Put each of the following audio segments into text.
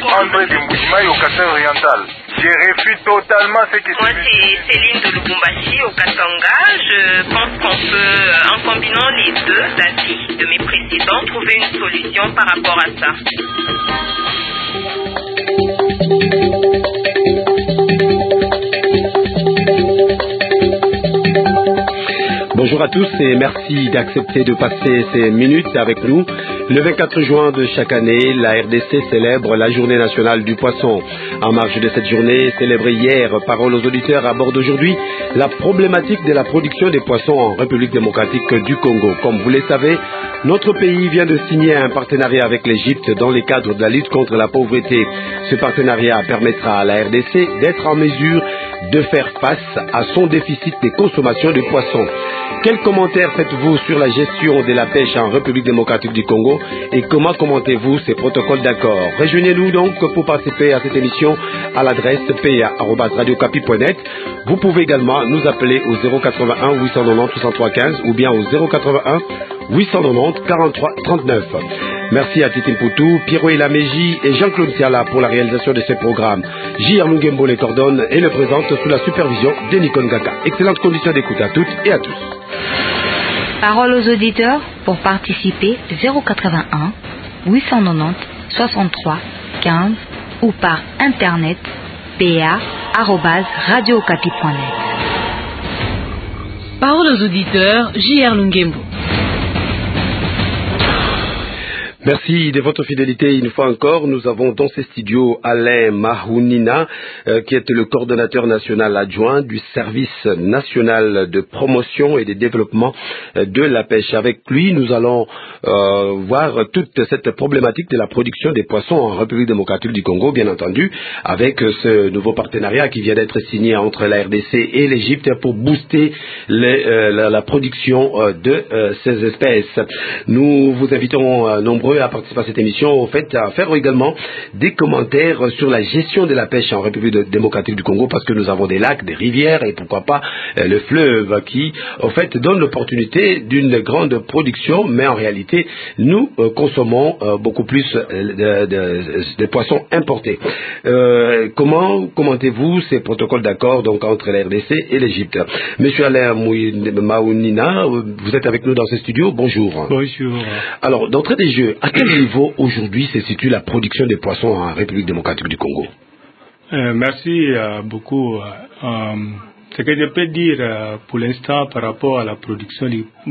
André de Mouimaï au Kasai oriental. Je réfute totalement ce qui se Moi, c'est Céline de Lubumbashi au Katanga. Je pense qu'on peut, en combinant les deux avis de mes précédents, trouver une solution par rapport à ça. Bonjour à tous et merci d'accepter de passer ces minutes avec nous. Le 24 juin de chaque année, la RDC célèbre la Journée nationale du poisson. En marge de cette journée, célébrée hier, Parole aux auditeurs aborde aujourd'hui la problématique de la production des poissons en République démocratique du Congo. Comme vous le savez, notre pays vient de signer un partenariat avec l'Égypte dans le cadre de la lutte contre la pauvreté. Ce partenariat permettra à la RDC d'être en mesure de faire face à son déficit de consommation de poissons. Quels commentaires faites-vous sur la gestion de la pêche en République démocratique du Congo et comment commentez-vous ces protocoles d'accord? Rejoignez-nous donc pour participer à cette émission à l'adresse pa@radiocapi.net. Vous pouvez également nous appeler au 081 890 63 15 ou bien au 081 890 43 39. Merci à Titi Mpoutou, Pierrot Elameji et Jean-Claude Siala pour la réalisation de ce programme. J.R. Lungembo les coordonne et le présente sous la supervision de Nikon Gaka. Excellentes conditions d'écoute à toutes et à tous. Parole aux auditeurs pour participer 081 890 63 15 ou par internet pa@radiocapi.net. Parole aux auditeurs, J.R. Lungembo. Merci de votre fidélité une fois encore. Nous avons dans ces studios Alain Mahounina, qui est le coordonnateur national adjoint du service national de promotion et de développement de la pêche. Avec lui, nous allons voir toute cette problématique de la production des poissons en République démocratique du Congo, bien entendu, avec ce nouveau partenariat qui vient d'être signé entre la RDC et l'Égypte pour booster la production de ces espèces. Nous vous invitons nombreux à participer à cette émission, au fait, à faire également des commentaires sur la gestion de la pêche en République démocratique du Congo, parce que nous avons des lacs, des rivières et pourquoi pas le fleuve qui, au fait, donne l'opportunité d'une grande production, mais en réalité, nous consommons beaucoup plus de poissons importés. Comment commentez-vous ces protocoles d'accord donc entre la RDC et l'Égypte? Monsieur Alain Mahounina, vous êtes avec nous dans ce studio. Bonjour. Bonjour. Alors, d'entrée des jeux, à quel niveau aujourd'hui se situe la production des poissons en République démocratique du Congo? Merci beaucoup. Ce que je peux dire pour l'instant par rapport à la production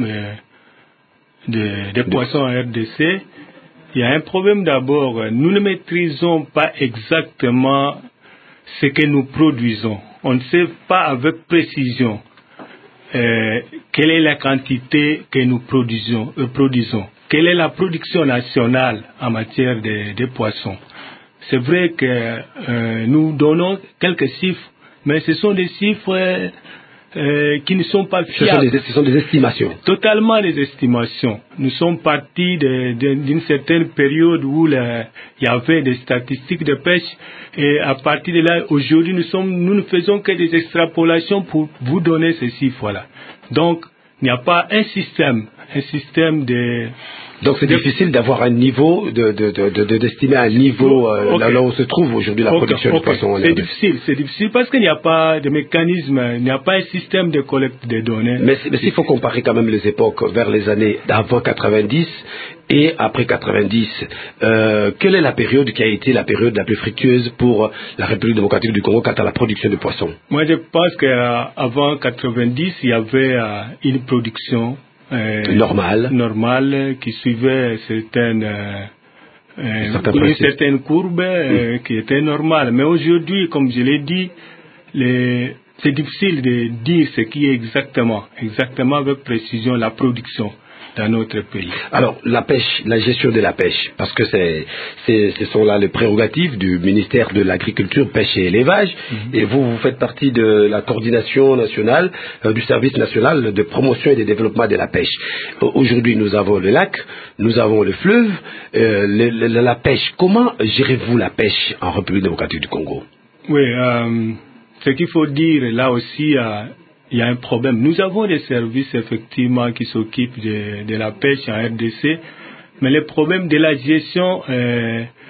des poissons en RDC, il y a un problème d'abord. Nous ne maîtrisons pas exactement ce que nous produisons. On ne sait pas avec précision quelle est la quantité que nous produisons. Quelle est la production nationale en matière de poissons? C'est vrai que nous donnons quelques chiffres, mais ce sont des chiffres qui ne sont pas fiables. Ce sont des estimations. Totalement des estimations. Nous sommes partis d'une certaine période où il y avait des statistiques de pêche et à partir de là, aujourd'hui, nous ne faisons que des extrapolations pour vous donner ces chiffres-là. Donc, il n'y a pas un système de... Donc c'est difficile d'avoir un niveau, d'estimer un niveau là où on se trouve aujourd'hui la production de poissons. C'est difficile parce qu'il n'y a pas de mécanisme, il n'y a pas un système de collecte des données. Mais s'il faut comparer quand même les époques vers les années d'avant 90 et après 90, quelle est la période qui a été la période la plus fructueuse pour la République démocratique du Congo quant à la production de poissons? Moi je pense qu'avant 90, il y avait une production normale qui suivait une certaine courbe qui était normale. Mais aujourd'hui, comme je l'ai dit, c'est difficile de dire ce qui est exactement avec précision la production dans notre pays. Alors, la pêche, la gestion de la pêche, parce que ce sont là les prérogatives du ministère de l'Agriculture, Pêche et Élevage, et vous faites partie de la coordination nationale, du service national de promotion et de développement de la pêche. Aujourd'hui, nous avons le lac, nous avons le fleuve, la pêche. Comment gérez-vous la pêche en République démocratique du Congo? Oui, ce qu'il faut dire là aussi, il y a un problème. Nous avons des services effectivement qui s'occupent de la pêche en RDC, mais le problème de la gestion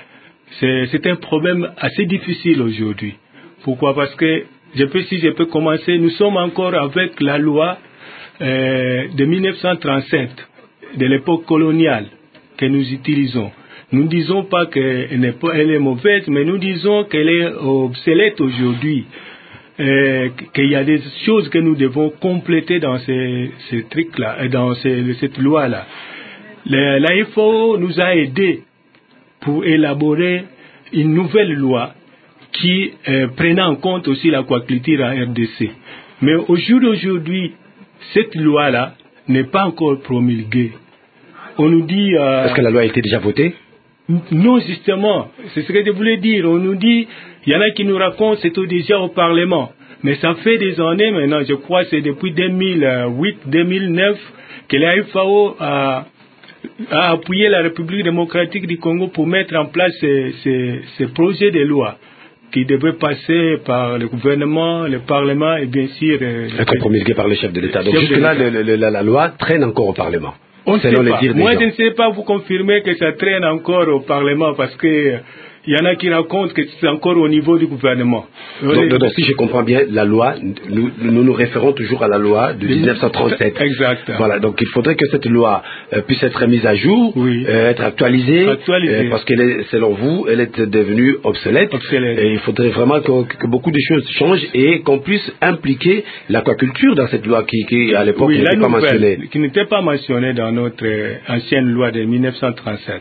c'est un problème assez difficile aujourd'hui. Pourquoi? Parce que, si je peux commencer, nous sommes encore avec la loi de 1937, de l'époque coloniale, que nous utilisons. Nous ne disons pas qu'elle est mauvaise, mais nous disons qu'elle est obsolète aujourd'hui. Qu'il y a des choses que nous devons compléter dans ces trucs-là, dans cette loi-là. La FAO nous a aidés pour élaborer une nouvelle loi qui prenne en compte aussi l'aquaculture en RDC. Mais au jour d'aujourd'hui, cette loi-là n'est pas encore promulguée. On nous dit... Est-ce que la loi a été déjà votée? Non, justement, c'est ce que je voulais dire. On nous dit, il y en a qui nous racontent, c'était déjà au Parlement. Mais ça fait des années maintenant, je crois que c'est depuis 2008-2009 que la FAO a appuyé la République démocratique du Congo pour mettre en place ces projets de loi qui devaient passer par le gouvernement, le Parlement et bien sûr... être promulgués par le chef de l'État. Donc jusque-là, la loi traîne encore au Parlement. On ne sait pas. Moi, je ne sais pas vous confirmer que ça traîne encore au Parlement parce que il y en a qui racontent que c'est encore au niveau du gouvernement. Donc, si je comprends bien, la loi, nous référons toujours à la loi de 1937. Exact. Voilà, donc il faudrait que cette loi puisse être mise à jour, oui. Être actualisée, parce qu'elle est, selon vous, elle est devenue obsolète. Et il faudrait vraiment que beaucoup de choses changent et qu'on puisse impliquer l'aquaculture dans cette loi qui à l'époque n'était pas mentionnée. Qui n'était pas mentionnée dans notre ancienne loi de 1937.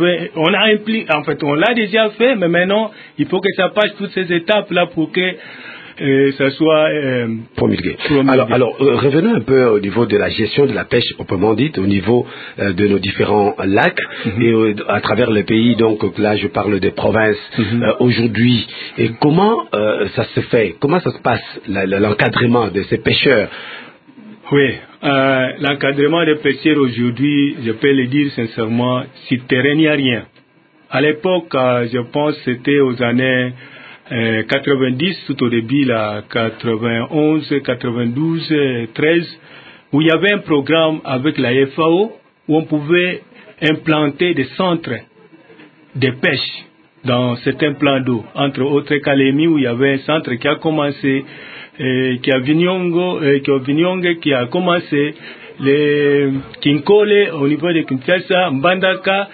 On l'a déjà fait, mais maintenant, il faut que ça passe toutes ces étapes-là pour que ça soit promulgué. Alors, revenons un peu au niveau de la gestion de la pêche proprement dite, au niveau de nos différents lacs et à travers le pays. Donc là, je parle des provinces aujourd'hui. Et comment ça se fait? Comment ça se passe, l'encadrement de ces pêcheurs? Oui, l'encadrement des pêcheurs aujourd'hui, je peux le dire sincèrement, sur le terrain, il n'y a rien. À l'époque, je pense que c'était aux années 90, tout au début, là, 91, 92, 13, où il y avait un programme avec la FAO où on pouvait implanter des centres de pêche dans certains plans d'eau. Entre autres, Kalemi, où il y avait un centre qui a commencé, qui a commencé, les Kinkole au niveau de Kinshasa, Mbandaka,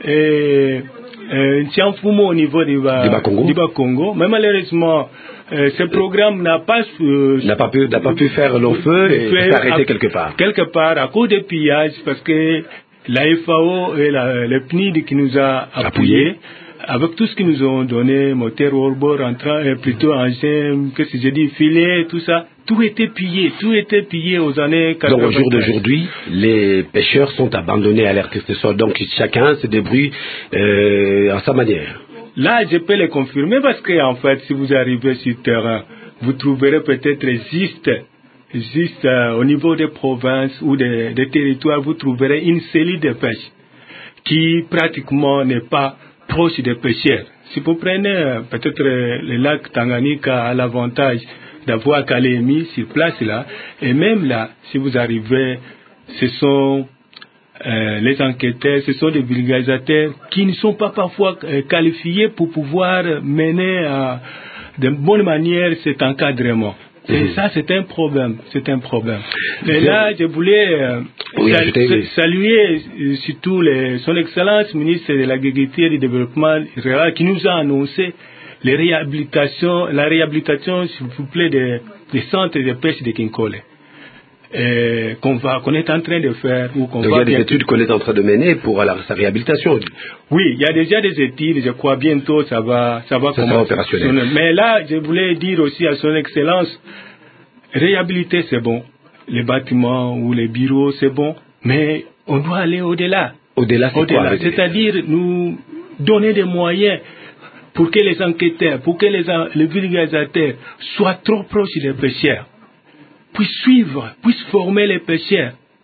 Ntianfumo au niveau du Bas-Congo. Mais malheureusement, ce programme n'a pas pu faire long feu et s'arrêter quelque part. Quelque part, à cause des pillages, parce que la FAO et le PNID qui nous a appuyés, avec tout ce qu'ils nous ont donné, moteur hors-bord, plutôt engin, qu'est-ce que j'ai dit, filet, tout ça, tout était pillé aux années 80. Donc au jour d'aujourd'hui, les pêcheurs sont abandonnés à l'air que ce soit, donc chacun se débrouille à sa manière. Là, je peux le confirmer parce que en fait, si vous arrivez sur le terrain, vous trouverez peut-être juste au niveau des provinces ou des territoires, vous trouverez une cellule de pêche qui pratiquement n'est pas proche des pêcheurs. Si vous prenez peut-être le lac Tanganyika a l'avantage d'avoir Kalemi sur place là, et même là, si vous arrivez, ce sont les enquêteurs, ce sont des vulgarisateurs qui ne sont pas parfois qualifiés pour pouvoir mener de bonne manière cet encadrement. Et ça, c'est un problème. Et là, je voulais saluer surtout son Excellence, ministre de l'Agriculture et du Développement rural, qui nous a annoncé la réhabilitation, s'il vous plaît, des centres de pêche de Kinkole. Qu'on est en train de faire. Donc il y a des études qu'on est en train de mener pour sa réhabilitation. Oui, il y a déjà des études, je crois bientôt ça va commencer. Opérationnel. Mais là, je voulais dire aussi à son Excellence, réhabiliter c'est bon, les bâtiments ou les bureaux c'est bon, mais on doit aller au-delà. Au-delà, c'est-à-dire nous donner des moyens pour que les enquêteurs, pour que les vulgarisateurs soient trop proches des pêcheurs, puissent former les pêcheurs.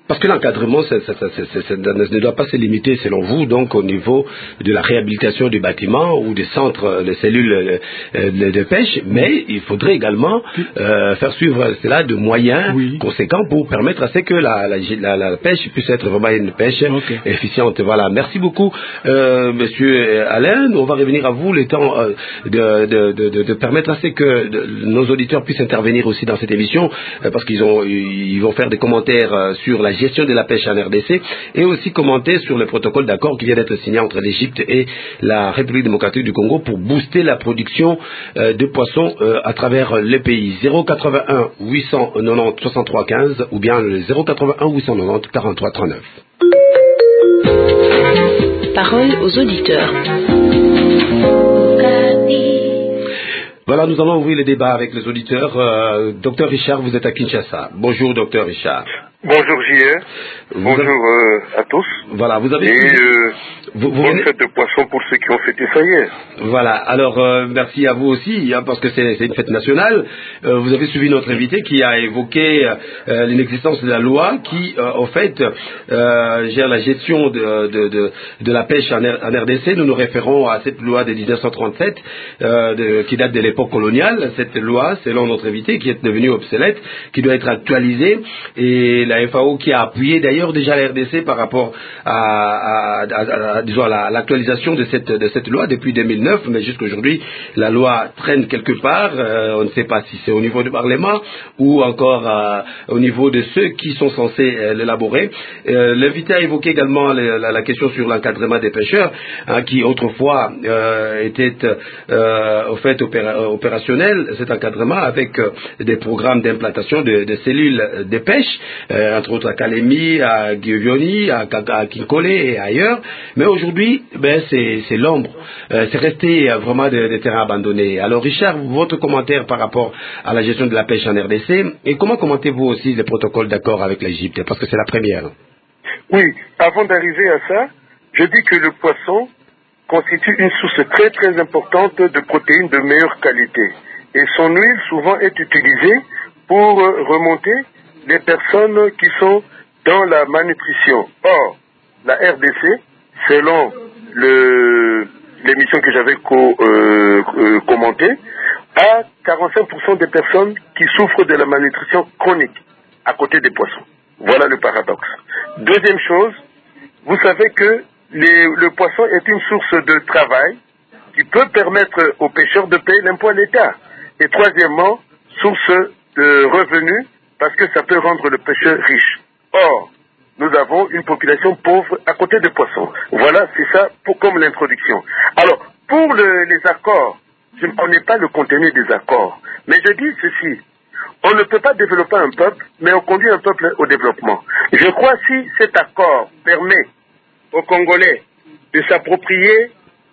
Parce que l'encadrement, ça ne doit pas se limiter, selon vous, donc au niveau de la réhabilitation du bâtiment ou des centres, des cellules de pêche, mais il faudrait également faire suivre cela de moyens conséquents pour permettre à ce que la pêche puisse être vraiment une pêche efficiente. Voilà. Merci beaucoup, Monsieur Alain. On va revenir à vous, le temps de permettre à ce que nos auditeurs puissent intervenir aussi dans cette émission, parce qu'ils vont faire des commentaires sur la gestion de la pêche en RDC et aussi commenter sur le protocole d'accord qui vient d'être signé entre l'Égypte et la République démocratique du Congo pour booster la production de poissons à travers le pays. 081 890 63 15 ou bien le 081 890 43 39. Parole aux auditeurs. Voilà, nous allons ouvrir le débat avec les auditeurs. Docteur Richard, vous êtes à Kinshasa. Bonjour, Docteur Richard. Bonjour JR. Bonjour à tous. Voilà, vous avez... bonne fête de poisson pour ceux qui ont fêté ça hier. Voilà, alors merci à vous aussi, parce que c'est une fête nationale. Vous avez suivi notre invité qui a évoqué l'inexistence de la loi qui, en fait, gère la gestion de la pêche en RDC. Nous nous référons à cette loi de 1937 qui date de l'époque coloniale. Cette loi, selon notre invité, qui est devenue obsolète, qui doit être actualisée. Et la FAO qui a appuyé d'ailleurs déjà la RDC par rapport à l'actualisation de cette loi depuis 2009, mais jusqu'aujourd'hui la loi traîne quelque part. On ne sait pas si c'est au niveau du Parlement ou encore au niveau de ceux qui sont censés l'élaborer. L'invité a évoqué également la question sur l'encadrement des pêcheurs, qui autrefois était au fait opérationnel, cet encadrement avec des programmes d'implantation de cellules de pêche, entre autres à Kalemi, à Guivioni, à Kinkole et ailleurs. Mais aujourd'hui, c'est l'ombre. C'est resté vraiment des terrains abandonnés. Alors Richard, votre commentaire par rapport à la gestion de la pêche en RDC, et comment commentez-vous aussi les protocoles d'accord avec l'Égypte, parce que c'est la première. Oui, avant d'arriver à ça, je dis que le poisson constitue une source très très importante de protéines de meilleure qualité. Et son huile souvent est utilisée pour remonter les personnes qui sont dans la malnutrition. Or, la RDC, selon l'émission que j'avais commentée, a 45% des personnes qui souffrent de la malnutrition chronique à côté des poissons. Voilà le paradoxe. Deuxième chose, vous savez que le poisson est une source de travail qui peut permettre aux pêcheurs de payer l'impôt à l'État. Et troisièmement, source de revenus parce que ça peut rendre le pêcheur riche. Or, nous avons une population pauvre à côté des poissons. Voilà, c'est ça comme l'introduction. Alors, pour les accords, je ne connais pas le contenu des accords, mais je dis ceci. On ne peut pas développer un peuple, mais on conduit un peuple au développement. Je crois que si cet accord permet aux Congolais de s'approprier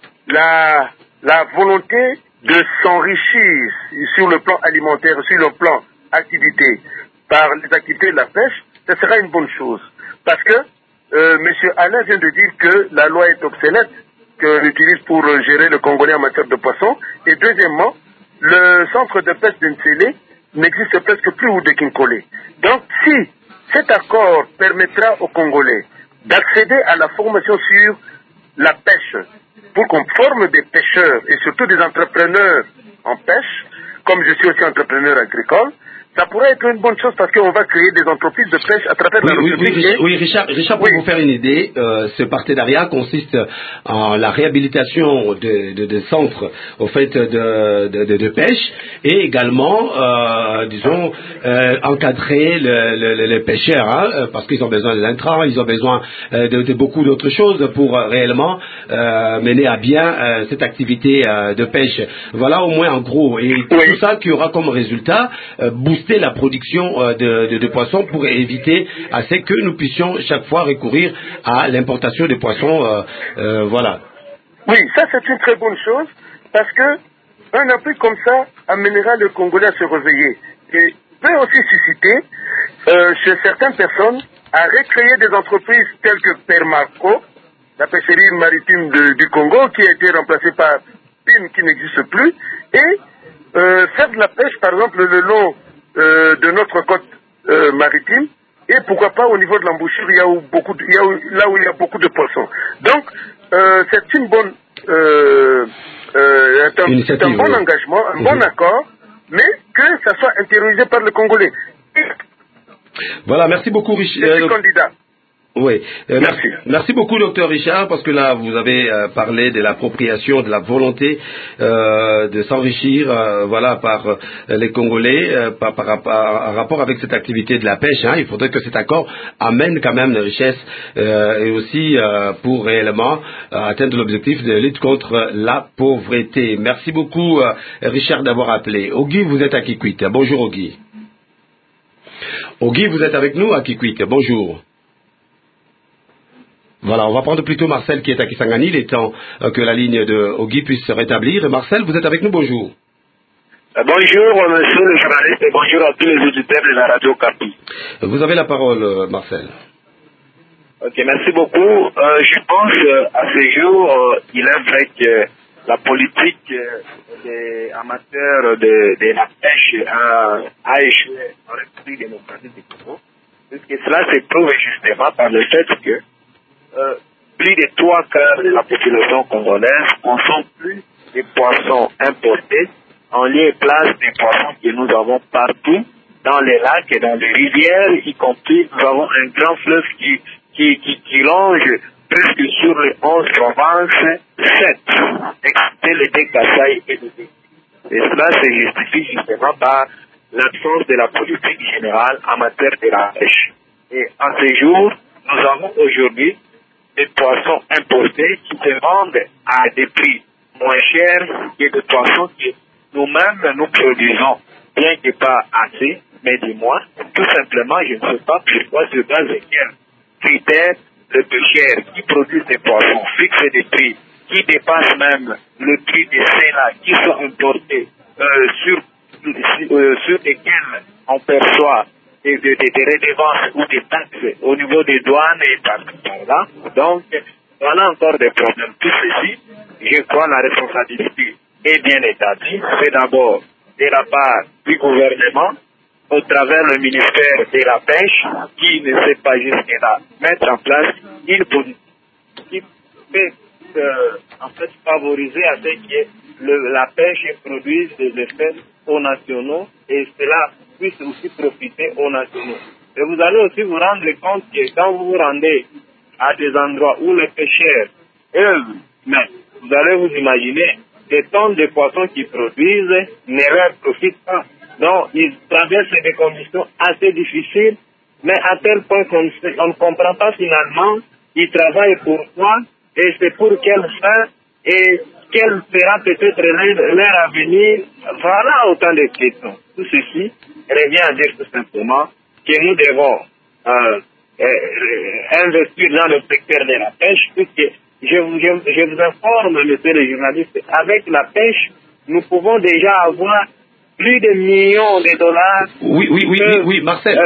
la volonté de s'enrichir sur le plan alimentaire, sur le plan activité, par les activités de la pêche, ce sera une bonne chose. Parce que M. Alain vient de dire que la loi est obsolète, qu'on utilise pour gérer le Congolais en matière de poissons. Et deuxièmement, le centre de pêche d'Nsélé n'existe presque plus ou de Kinkole. Donc, si cet accord permettra aux Congolais d'accéder à la formation sur la pêche, pour qu'on forme des pêcheurs et surtout des entrepreneurs en pêche, comme je suis aussi entrepreneur agricole, ça pourrait être une bonne chose parce qu'on va créer des entreprises de pêche à travers la République. Oui, Richard, pour vous faire une idée, ce partenariat consiste en la réhabilitation de centres au fait de pêche et également, disons, encadrer les pêcheurs, parce qu'ils ont besoin de l'intrant, ils ont besoin de beaucoup d'autres choses pour réellement mener à bien cette activité de pêche. Voilà au moins en gros. Et tout ça qui aura comme résultat booster la production de poissons pour éviter à ce que nous puissions chaque fois recourir à l'importation de poissons. Voilà. Oui, ça c'est une très bonne chose parce que un appui comme ça amènera le Congolais à se réveiller et peut aussi susciter chez certaines personnes à recréer des entreprises telles que Permaco, la pêcherie maritime du Congo qui a été remplacée par PIM qui n'existe plus, et faire de la pêche par exemple le long de notre côte maritime et pourquoi pas au niveau de l'embouchure, là où il y a beaucoup de poissons. Donc, c'est une bonne, c'est un bon engagement, un bon accord, mais que ça soit intériorisé par le Congolais. Voilà, merci beaucoup, Richard. Candidat. Oui, merci beaucoup, docteur Richard, parce que là, vous avez parlé de l'appropriation, de la volonté de s'enrichir, voilà, par les Congolais, par rapport avec cette activité de la pêche. Hein. Il faudrait que cet accord amène quand même une richesse et aussi pour réellement atteindre l'objectif de lutte contre la pauvreté. Merci beaucoup, Richard, d'avoir appelé. Ogui, vous êtes à Kikwit. Bonjour, Ogui. Ogui, vous êtes avec nous à Kikwit. Bonjour. Voilà, on va prendre plutôt Marcel qui est à Kisangani, il est temps que la ligne de Ogui puisse se rétablir. Marcel, vous êtes avec nous, bonjour. Bonjour, monsieur le journaliste, et bonjour à tous les auditeurs de la radio Kapi. Vous avez la parole, Marcel. Ok, merci beaucoup. Je pense à ce jour, il est vrai que la politique des amateurs de la pêche a échoué en République démocratique du Congo, puisque cela se prouve justement par le fait que plus de 3/4 de la population congolaise consomme plus de poissons importés en lieu et place des poissons que nous avons partout dans les lacs et dans les rivières, y compris nous avons un grand fleuve qui longe presque sur les 11 provinces, 7, excepté les deux Kasaï et les deux. Et cela se justifie justement par l'absence de la politique générale en matière de la pêche. Et en ce jour, nous avons aujourd'hui des poissons importés qui se vendent à des prix moins chers que des poissons que nous-mêmes nous produisons, bien que pas assez, mais du moins, tout simplement, je ne sais pas pourquoi, sur base de quels critères le pêcheur qui produit ces poissons fixe des prix qui dépassent même le prix de ceux-là qui sont importés sur lesquels on perçoit des redevances ou des taxes au niveau des douanes et par là. Donc, voilà encore des problèmes. Tout ceci, je crois la responsabilité est bien établie. C'est d'abord de la part du gouvernement, au travers le ministère de la Pêche, qui ne sait pas jusque-là mettre en place une politique qui peut en fait favoriser à ce que la pêche produise des effets aux nationaux et cela puisse aussi profiter aux nationaux. Et vous allez aussi vous rendre compte que quand vous vous rendez à des endroits où les pêcheurs, mais vous allez vous imaginer des tonnes de poissons qu'ils produisent ne leur profitent pas. Donc, ils traversent des conditions assez difficiles, mais à tel point qu'on ne comprend pas finalement, ils travaillent pour quoi, et c'est pour quelle fin, et quel sera peut-être leur avenir. Voilà autant de questions. Tout ceci revient à dire tout simplement que nous devons investir dans le secteur de la pêche, puisque je vous informe, monsieur le journaliste, avec la pêche, nous pouvons déjà avoir plus de millions de dollars. Oui, Marcel.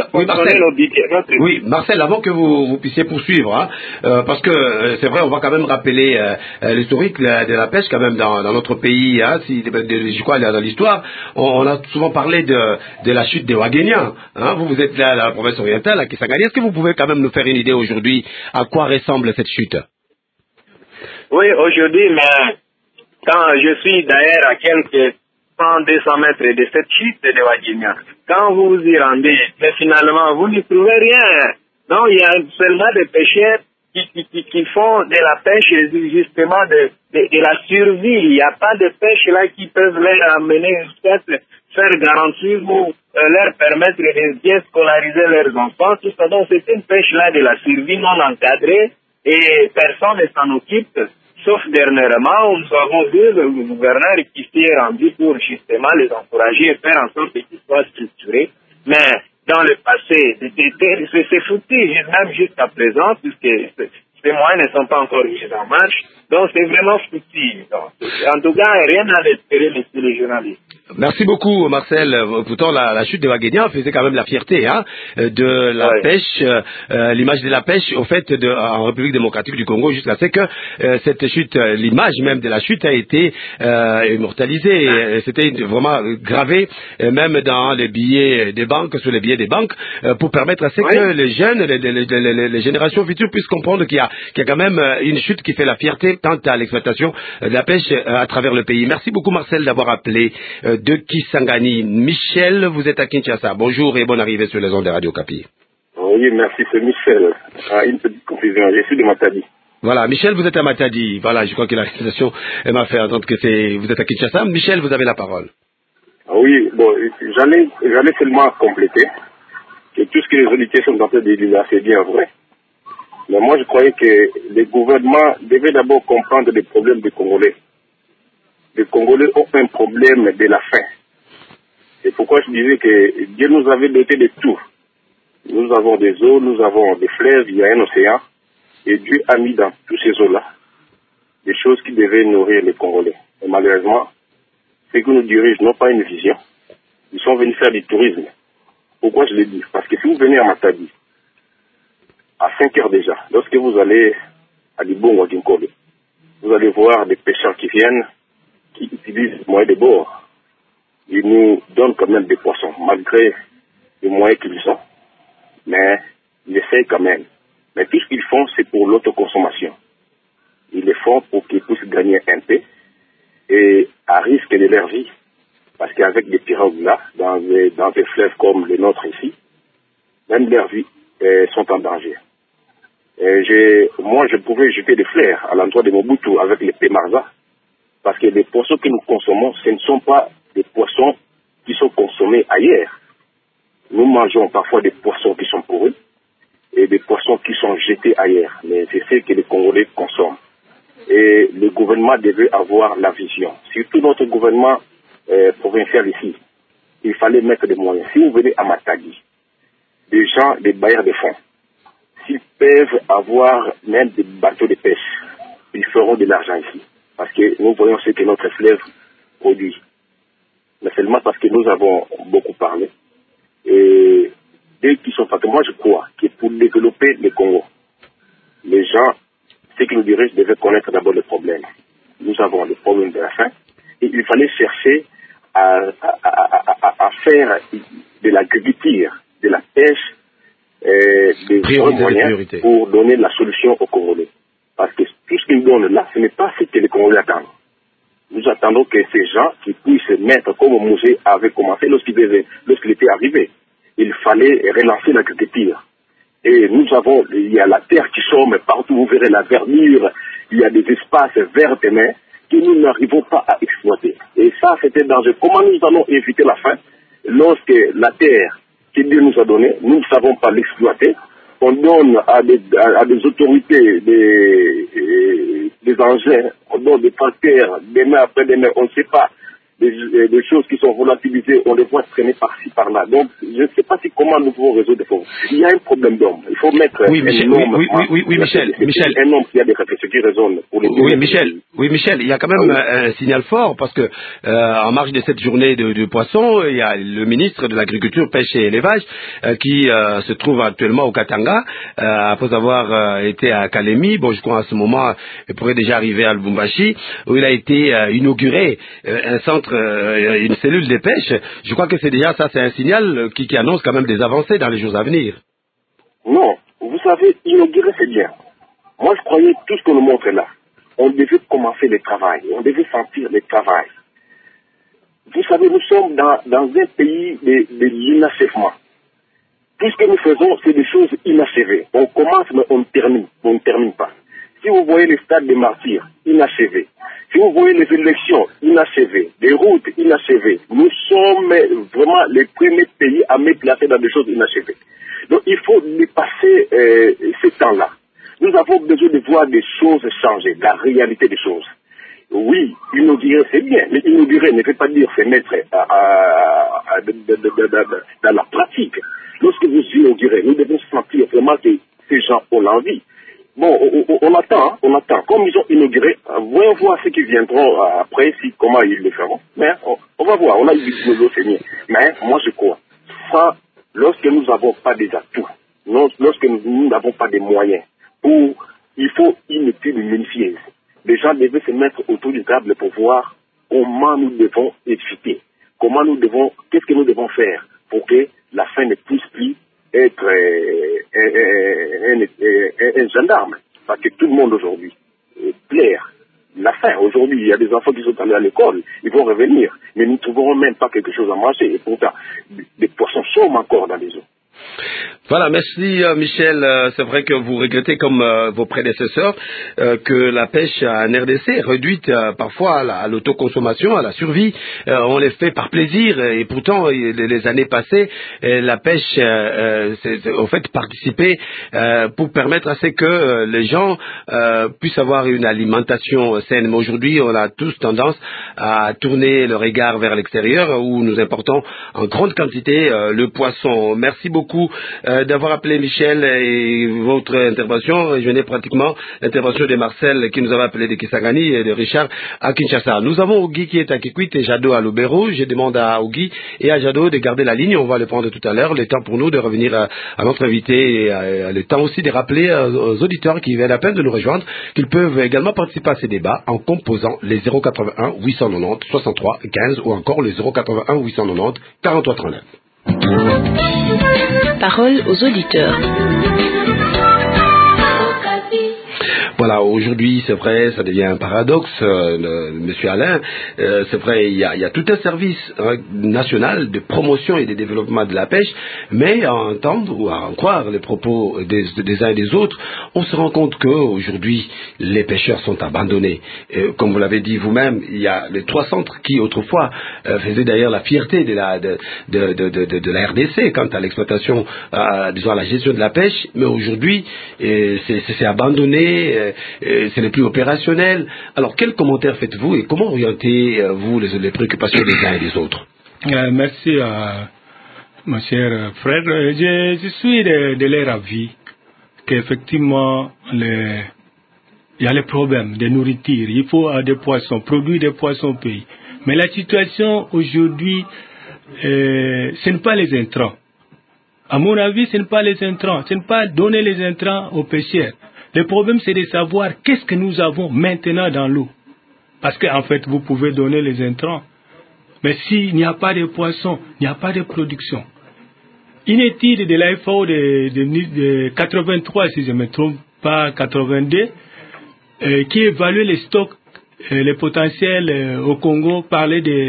Marcel, avant que vous puissiez poursuivre, hein, parce que c'est vrai, on va quand même rappeler l'historique de la pêche quand même dans notre pays. Hein, je crois dans l'histoire, on a souvent parlé de la chute des Ouagéniens. Hein, vous êtes là à la province orientale, à Kisangani. Est-ce que vous pouvez quand même nous faire une idée aujourd'hui à quoi ressemble cette chute? Oui, aujourd'hui, mais quand je suis d'ailleurs à quelques 100-200 mètres de cette chute de Ouagénia, quand vous vous y rendez, mais finalement, vous n'y trouvez rien. Donc, il y a seulement des pêcheurs qui font de la pêche, justement, de la survie. Il n'y a pas de pêche là qui peuvent leur amener, faire garantir ou leur permettre de bien scolariser leurs enfants. Tout ça. Donc, c'est une pêche là de la survie non encadrée et personne ne s'en occupe. Sauf dernièrement, nous avons vu le gouverneur qui s'est rendu pour justement les encourager et faire en sorte qu'ils soient structurés. Mais dans le passé, c'est foutu, même jusqu'à présent, puisque ces moyens ne sont pas encore mis en marche. Donc c'est vraiment foutu. Donc, en tout cas, rien à l'espérer, messieurs les journalistes. Merci beaucoup, Marcel. Pourtant, la chute de Waguénia faisait quand même la fierté de la pêche, l'image de la pêche, au fait, en République démocratique du Congo, jusqu'à ce que cette chute, l'image même de la chute a été immortalisée. C'était vraiment gravé, même dans les billets des banques, sur les billets des banques, pour permettre à ce que les jeunes, les générations futures puissent comprendre qu'il y a quand même une chute qui fait la fierté quant à l'exploitation de la pêche à travers le pays. Merci beaucoup, Marcel, d'avoir appelé de Kisangani. Michel, vous êtes à Kinshasa. Bonjour et bonne arrivée sur les ondes de Radio Kapi. Oui, merci, c'est Michel. Une petite confusion, je suis de Matadi. Voilà, Michel, vous êtes à Matadi. Voilà, je crois que la réalisation m'a fait entendre que vous êtes à Kinshasa. Michel, vous avez la parole. Oui, bon, j'allais seulement compléter que tout ce que les auditeurs sont en train de dire là, c'est bien vrai. Mais moi, je croyais que les gouvernements devaient d'abord comprendre les problèmes des Congolais. Les Congolais ont un problème de la faim. C'est pourquoi je disais que Dieu nous avait doté de tout. Nous avons des eaux, nous avons des fleuves, il y a un océan. Et Dieu a mis dans tous ces eaux-là des choses qui devaient nourrir les Congolais. Et malheureusement, ceux qui nous dirigent n'ont pas une vision. Ils sont venus faire du tourisme. Pourquoi je le dis? Parce que si vous venez à Matadi, à 5 heures déjà, lorsque vous allez à Libongo, à Ginkole, vous allez voir des pêcheurs qui viennent, qui utilisent les moyens de bord. Ils nous donnent quand même des poissons, malgré les moyens qu'ils ont. Mais ils essayent quand même. Mais tout ce qu'ils font, c'est pour l'autoconsommation. Ils le font pour qu'ils puissent gagner un peu et à risque de leur vie. Parce qu'avec des pirogues là, dans des fleuves comme les nôtres ici, même leurs vies sont en danger. Moi, je pouvais jeter des fleurs à l'endroit de Mobutu avec les Pémarza. Parce que les poissons que nous consommons, ce ne sont pas des poissons qui sont consommés ailleurs. Nous mangeons parfois des poissons qui sont pourris et des poissons qui sont jetés ailleurs. Mais c'est ce que les Congolais consomment. Et le gouvernement devait avoir la vision. Surtout notre gouvernement provincial ici. Il fallait mettre des moyens. Si vous venez à Matadi, des gens, des bailleurs de fonds, s'ils peuvent avoir même des bateaux de pêche, ils feront de l'argent ici. Parce que nous voyons ce que notre fleuve produit. Mais seulement parce que nous avons beaucoup parlé. Et dès qu'ils sont partis, moi je crois que pour développer le Congo, les gens, ceux qui nous dirigent, devaient connaître d'abord le problème. Nous avons le problème de la faim. Et il fallait chercher à faire de l'agriculture, de la pêche, des moyens pour donner la solution aux Congolais. Parce que tout ce qu'ils donnent là, ce n'est pas ce que les Congolais attendent. Nous attendons que ces gens qui puissent mettre, comme Mosé avait commencé lorsqu'il était arrivé, il fallait relancer l'agriculture. Et nous avons, il y a la terre qui sombre partout, vous verrez la verdure, il y a des espaces verts mais que nous n'arrivons pas à exploiter. Et ça, c'était dangereux. Comment nous allons éviter la faim lorsque la terre que Dieu nous a donnée, nous ne savons pas l'exploiter? On donne à des autorités des engins, on donne des tracteurs, demain après demain, on ne sait pas, des choses qui sont volatilisées, on les voit traîner par-ci, par-là. Donc, je ne sais pas comment nous pouvons résoudre des problèmes. Il y a un problème d'homme. Il faut mettre Michel, Michel. Un homme qui a des réflexions qui raisonnent pour les Michel, il y a quand même un signal fort parce que en marge de cette journée de poissons, il y a le ministre de l'Agriculture, Pêche et Élevage qui se trouve actuellement au Katanga après avoir été à Kalemi. Bon, je crois à ce moment, il pourrait déjà arriver à Lubumbashi où il a été inauguré un centre, une cellule de pêche. Je crois que c'est déjà ça, c'est un signal qui annonce quand même des avancées dans les jours à venir. Non, vous savez, inaugurer c'est bien. Moi je croyais tout ce qu'on nous montre là. On devait commencer le travail, on devait sentir le travail. Vous savez, nous sommes dans un pays de l'inachèvement. Tout ce que nous faisons, c'est des choses inachevées. On commence mais on ne termine pas. Si vous voyez les stades des martyrs, inachevés. Si vous voyez les élections inachevées, les routes inachevées, nous sommes vraiment les premiers pays à me placer dans des choses inachevées. Donc il faut dépasser ce temps-là. Nous avons besoin de voir des choses changer, la réalité des choses. Oui, inaugurer c'est bien, mais inaugurer ne veut pas dire se mettre dans la pratique. Lorsque vous inaugurez, nous devons sentir vraiment que ces gens ont l'envie. Bon, on attend. Comme ils ont inauguré, voyons voir ceux qui viendront après, comment ils le feront. Mais On va voir, on a eu nos saignées. Mais moi je crois, lorsque nous n'avons pas des atouts, lorsque nous n'avons pas des moyens, il faut une étude minutieuse. Les gens devaient se mettre autour du table pour voir comment nous devons éviter, qu'est-ce que nous devons faire pour que la faim ne puisse plus être un gendarme. Parce que tout le monde aujourd'hui plaire la faim. Aujourd'hui, il y a des enfants qui sont allés à l'école, ils vont revenir, mais nous ne trouverons même pas quelque chose à manger. Et pourtant, des poissons chôment encore dans les eaux. Voilà, merci Michel. C'est vrai que vous regrettez comme vos prédécesseurs que la pêche en RDC est réduite parfois à l'autoconsommation, à la survie. On les fait par plaisir et pourtant les années passées, la pêche c'est en fait participer pour permettre à ce que les gens puissent avoir une alimentation saine. Mais aujourd'hui, on a tous tendance à tourner le regard vers l'extérieur où nous importons en grande quantité le poisson. Merci beaucoup d'avoir appelé Michel et votre intervention rejoignait pratiquement l'intervention de Marcel qui nous avait appelé de Kisangani et de Richard à Kinshasa. Nous avons Ogi qui est à Kikwit et Jado à Lubero. Je demande à Ogi et à Jado de garder la ligne. On va le prendre tout à l'heure. Le temps pour nous de revenir à notre invité et le temps aussi de rappeler aux auditeurs qui viennent à peine de nous rejoindre qu'ils peuvent également participer à ces débats en composant les 081 890 63 15 ou encore les 081 890 43 39. Parole aux auditeurs. Voilà, aujourd'hui, c'est vrai, ça devient un paradoxe, Monsieur Alain, c'est vrai, il y a tout un service national de promotion et de développement de la pêche, mais à entendre ou à en croire les propos des uns et des autres, on se rend compte qu'aujourd'hui, les pêcheurs sont abandonnés. Comme vous l'avez dit vous-même, il y a les 3 centres qui, autrefois, faisaient d'ailleurs la fierté de la RDC quant à l'exploitation, disons à la gestion de la pêche, mais aujourd'hui, c'est abandonné, ce n'est plus opérationnel. Alors, quel commentaire faites-vous et comment orientez-vous les préoccupations des uns et des autres? Merci mon cher frère. Je suis de leur avis qu'effectivement, il y a les problèmes de nourriture. Il faut des poissons, produire des poissons au pays. Mais la situation aujourd'hui, ce n'est pas les intrants. À mon avis, ce n'est pas les intrants. Ce n'est pas donner les intrants aux pêcheurs. Le problème, c'est de savoir qu'est-ce que nous avons maintenant dans l'eau. Parce qu'en fait, vous pouvez donner les intrants. Mais s'il n'y a pas de poissons, il n'y a pas de production. Une étude de l'AFAO de 83, si je ne me trompe pas, 82, qui évalue les stocks, les potentiels au Congo, parlait de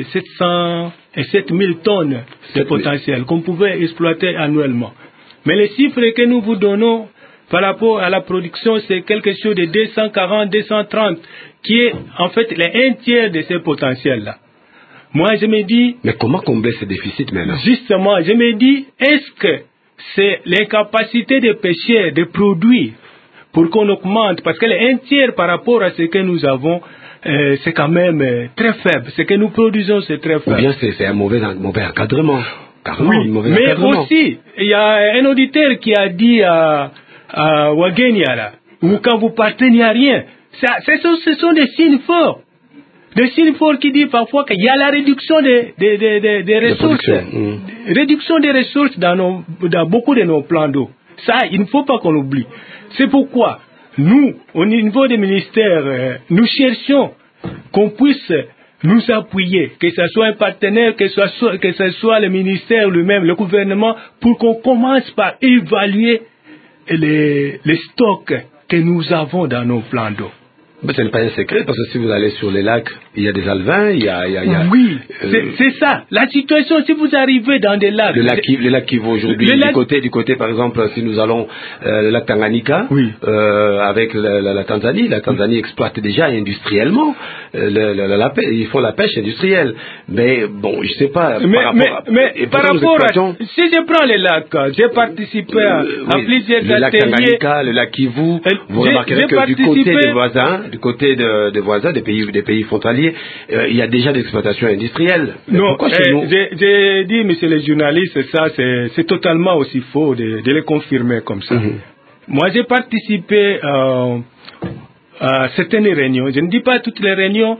700 tonnes de potentiel qu'on pouvait exploiter annuellement. Mais les chiffres que nous vous donnons par rapport à la production, c'est quelque chose de 240, 230, qui est en fait un tiers de ces potentiels-là. Moi, je me dis... Mais comment combler ce déficit maintenant? Justement, je me dis, est-ce que c'est l'incapacité des pêcheurs de produire pour qu'on augmente? Parce que un tiers par rapport à ce que nous avons, c'est quand même très faible. Ce que nous produisons, c'est très faible. Ou bien c'est un mauvais encadrement. Carrément, oui, mais encadrement. Aussi, il y a un auditeur qui a dit à Wagenia, là, où quand vous partez, il n'y a rien. Ce sont des signes forts. Des signes forts qui disent parfois qu'il y a la réduction des ressources. Réduction des ressources dans beaucoup de nos plans d'eau. Ça, il ne faut pas qu'on oublie. C'est pourquoi nous, au niveau des ministères, nous cherchons qu'on puisse nous appuyer, que ce soit un partenaire, que ce soit le ministère lui-même, le gouvernement, pour qu'on commence par évaluer les stocks que nous avons dans nos plans d'eau. Mais ce n'est pas un secret, parce que si vous allez sur les lacs, il y a des alevins, il y a... Oui, c'est ça. La situation, si vous arrivez dans des lacs... Le lac Kivu aujourd'hui, du côté, par exemple, si nous allons le lac Tanganyika, oui. Avec la Tanzanie, la Tanzanie exploite déjà industriellement, ils font la pêche industrielle. Mais bon, je ne sais pas... Par rapport à... Si je prends les lacs, j'ai participé à plusieurs ateliers... Le lac Tanganyika, le lac Kivu, vous remarquerez que du côté des voisins... Du côté des voisins, des pays frontaliers, il y a déjà des exploitations industrielles. Non, j'ai dit, monsieur le journaliste, ça c'est totalement aussi faux de le confirmer comme ça. Moi, j'ai participé à certaines réunions. Je ne dis pas toutes les réunions,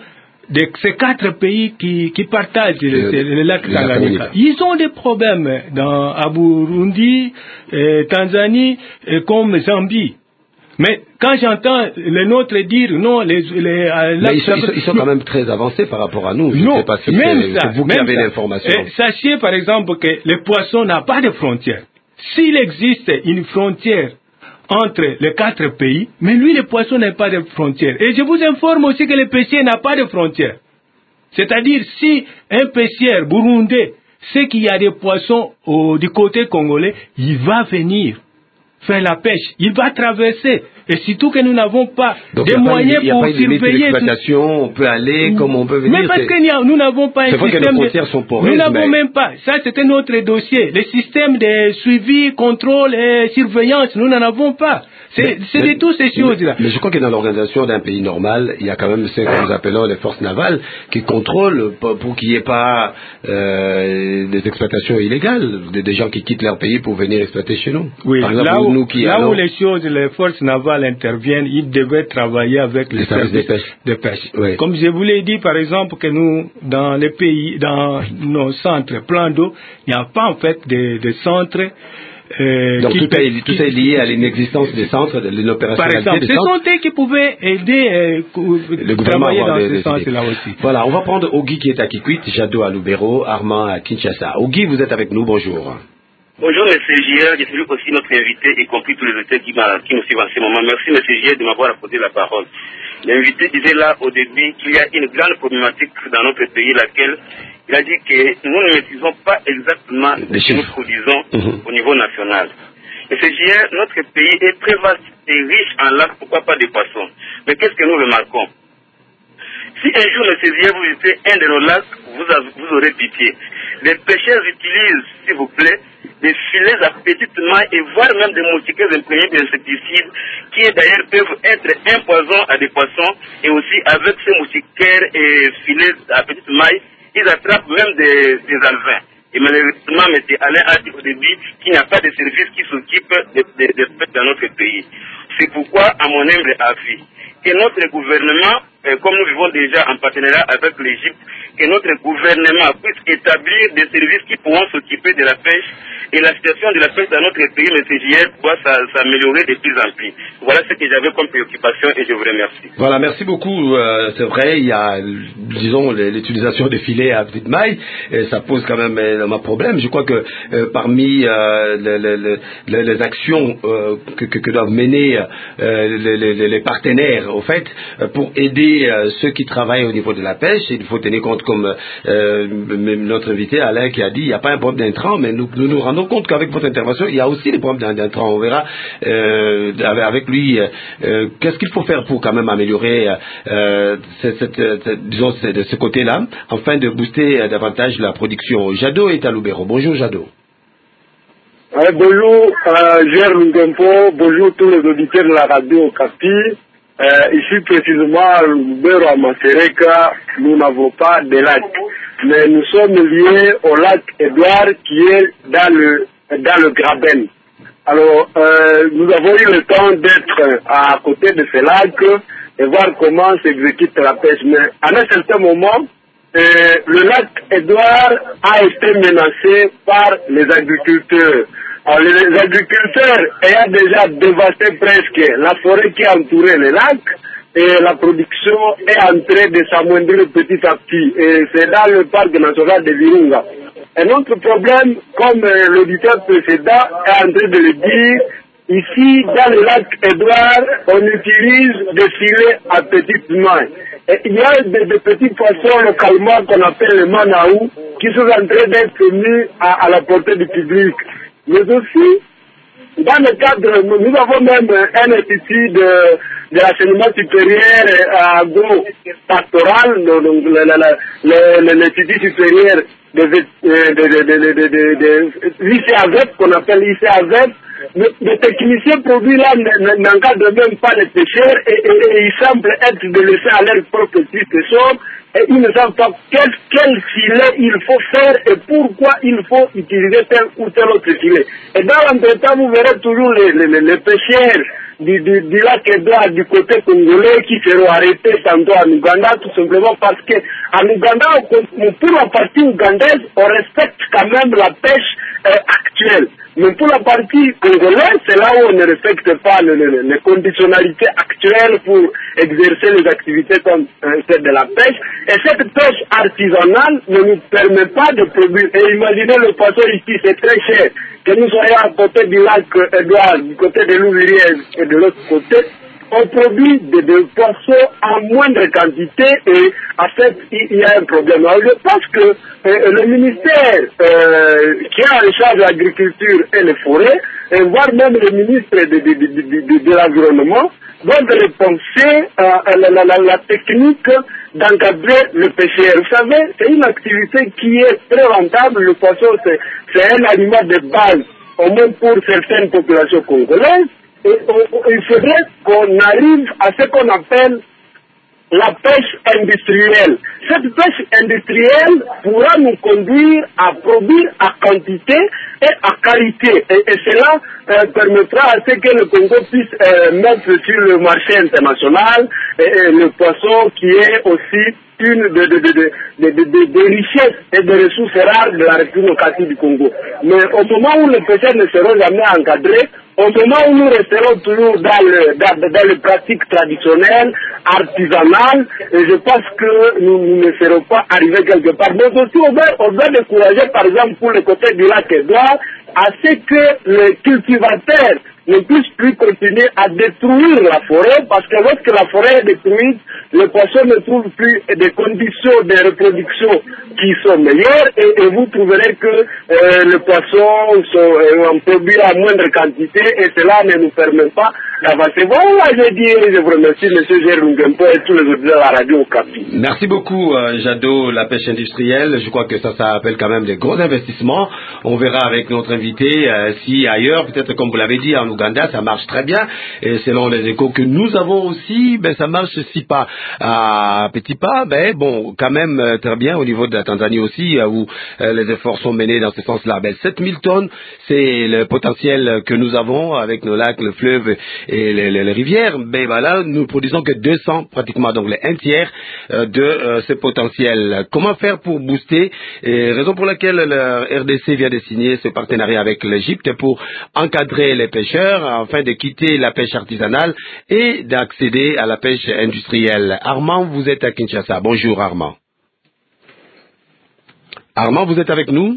de ces 4 pays qui partagent le lac Tanganyika. Ils ont des problèmes à Burundi, Tanzanie, comme Zambie. Mais quand j'entends les nôtres dire non, ils sont quand même très avancés par rapport à nous. Je ne sais pas si c'est vous qui avez l'information. Sachez par exemple que le poisson n'a pas de frontières. S'il existe une frontière entre les 4 pays, mais lui, le poisson n'a pas de frontières. Et je vous informe aussi que le pêchier n'a pas de frontières. C'est-à-dire, si un pêcheur burundais sait qu'il y a des poissons du côté congolais, il va venir faire la pêche. Il va traverser. Et surtout que nous n'avons pas des moyens pour surveiller. On peut aller comme on peut venir. Mais parce que nous n'avons pas un système. C'est vrai que nos frontières sont poreuses. Nous n'avons même pas. Ça, c'était notre dossier. Le système de suivi, contrôle et surveillance, nous n'en avons pas. C'est de toutes ces choses-là. Mais je crois que dans l'organisation d'un pays normal, il y a quand même ce que nous appelons les forces navales qui contrôlent pour qu'il n'y ait pas des exploitations illégales, des gens qui quittent leur pays pour venir exploiter chez nous. Oui, par exemple, là où les choses, les forces navales interviennent, ils devaient travailler avec les services de pêche. Oui. Comme je vous l'ai dit, par exemple, que nous, dans les pays, dans nos centres plans d'eau, il n'y a pas en fait de centres. Donc tout est lié à l'inexistence des centres, de l'opérationnalité des centres. Ce sont eux qui pouvaient aider le gouvernement travailler dans ce sens-là aussi. Voilà, on va prendre Ogi qui est à Kikwit, Jado à Lubero, Armand à Kinshasa. Ogi, vous êtes avec nous, bonjour. Bonjour M. JR, je salue aussi notre invité, y compris tous les auditeurs qui nous suivent en ce moment. Merci M. JR de m'avoir apporté la parole. L'invité disait là au début qu'il y a une grande problématique dans notre pays, laquelle il a dit que nous ne maîtrisons pas exactement ce que nous produisons au niveau national. M. JR, notre pays est très vaste et riche en lacs, pourquoi pas des poissons. Mais qu'est-ce que nous remarquons? Si un jour, M. JR, vous visitez un de nos lacs, vous aurez pitié. Les pêcheurs utilisent, s'il vous plaît, des filets à petite maille et voire même des moustiquaires imprégnés d'insecticides qui d'ailleurs peuvent être un poison à des poissons, et aussi avec ces moustiquaires et filets à petite maille, ils attrapent même des alevins. Et malheureusement, M. Alain a dit au début qu'il n'y a pas de service qui s'occupe des pêches dans notre pays. C'est pourquoi, à mon humble avis, que notre gouvernement, comme nous vivons déjà en partenariat avec l'Égypte, que notre gouvernement puisse établir des services qui pourront s'occuper de la pêche, et la situation de la pêche dans notre pays, M. JR, doit s'améliorer de plus en plus. Voilà ce que j'avais comme préoccupation et je vous remercie. Voilà, merci beaucoup. C'est vrai, il y a, disons, l'utilisation des filets à petite maille, et ça pose quand même un problème. Je crois que parmi les actions que doivent mener les partenaires, au fait, pour aider ceux qui travaillent au niveau de la pêche, il faut tenir compte, comme notre invité Alain qui a dit, il n'y a pas un problème d'intrants, mais nous rendons compte qu'avec votre intervention, il y a aussi des problèmes d'intrants. On verra avec lui qu'est-ce qu'il faut faire pour quand même améliorer disons, de ce côté-là, afin de booster davantage la production. Jado est à Lubero. Bonjour Jado. Bonjour Gérard Lungempo, bonjour tous les auditeurs de la radio Okapi. Ici précisément à Lubero, à Masereka, nous n'avons pas de lac, mais nous sommes liés au lac Edouard qui est dans le Graben. Alors nous avons eu le temps d'être à côté de ce lac et voir comment s'exécute la pêche, mais à un certain moment le lac Edouard a été menacé par les agriculteurs. Alors, les agriculteurs ayant déjà dévasté presque la forêt qui entourait le lac, et la production est en train de s'amoindrir petit à petit. Et c'est dans le parc national de Virunga. Un autre problème, comme l'auditeur précédent est en train de le dire, ici, dans le lac Edouard, on utilise des filets à petite main. Et il y a des petits poissons localement qu'on appelle les manaou, qui sont en train d'être mis à la portée du public. Mais aussi, dans le cadre, nous avons même un institut de l'enseignement supérieur agro-pastoral, donc l'institut supérieur de l'ICAVEP, qu'on appelle l'ICAVEP. Les techniciens produits là n'encadrent même pas les pêcheurs et ils semblent être de laisser à leur propre triste sort et ils ne savent pas quel filet il faut faire et pourquoi il faut utiliser tel ou tel autre filet. Et dans l'entretemps, vous verrez toujours les pêcheurs du lac Edouard du côté congolais qui seront arrêtés tantôt en Ouganda, tout simplement parce que en Ouganda, pour la partie ougandaise, on respecte quand même la pêche actuelle. Mais pour la partie congolaise, c'est là où on ne respecte pas les conditionnalités actuelles pour exercer les activités comme celle de la pêche. Et cette pêche artisanale ne nous permet pas de produire. Et imaginez le poisson ici, c'est très cher. Que nous soyons à côté du lac Edouard, du côté de l'Ouvrière et de l'autre côté, on produit des poissons en moindre quantité et en fait il y a un problème. Alors je pense que le ministère qui est en charge de l'agriculture et les forêts, voire même le ministre de l'environnement, doivent repenser la technique d'encadrer le pêcheur. Vous savez, c'est une activité qui est très rentable. Le poisson, c'est un aliment de base, au moins pour certaines populations congolaises. Et il faudrait qu'on arrive à ce qu'on appelle la pêche industrielle. Cette pêche industrielle pourra nous conduire à produire à quantité et à qualité. Et cela permettra à ce que le Congo puisse mettre sur le marché international le poisson qui est aussi une des richesses et des ressources rares de la République démocratique du Congo. Mais au moment où les pêcheurs ne seront jamais encadrés, au moment où nous resterons toujours dans les pratiques traditionnelles, artisanales, et je pense que nous ne serons pas arrivés quelque part. Mais aussi on doit décourager, par exemple, pour le côté du lac Edouard, à ce que les cultivateurs ne puissent plus continuer à détruire la forêt, parce que lorsque la forêt est détruite, les poissons ne trouvent plus des conditions de reproduction qui sont meilleures, et vous trouverez que les poissons sont produits à moindre quantité, et cela ne nous permet pas d'avancer. Voilà, je vous remercie, M. Gérard et tous les auditeurs de la radio Okapi. Merci beaucoup, Jado, la pêche industrielle. Je crois que ça appelle quand même des gros investissements. On verra avec notre invité si ailleurs, peut-être comme vous l'avez dit, en Ouganda, ça marche très bien. Et selon les échos que nous avons aussi, ça marche si pas à petits pas, bon, quand même très bien au niveau de la Tanzanie aussi, où les efforts sont menés dans ce sens-là. 7000 tonnes, c'est le potentiel que nous avons avec nos lacs, le fleuve et les rivières. Là, nous produisons que 200 pratiquement, donc les 1/3 de ce potentiel. Comment faire pour booster? Raison pour laquelle le RDC vient de signer ce partenariat avec l'Égypte pour encadrer les pêcheurs afin de quitter la pêche artisanale et d'accéder à la pêche industrielle. Armand, vous êtes à Kinshasa. Bonjour Armand. Armand, vous êtes avec nous?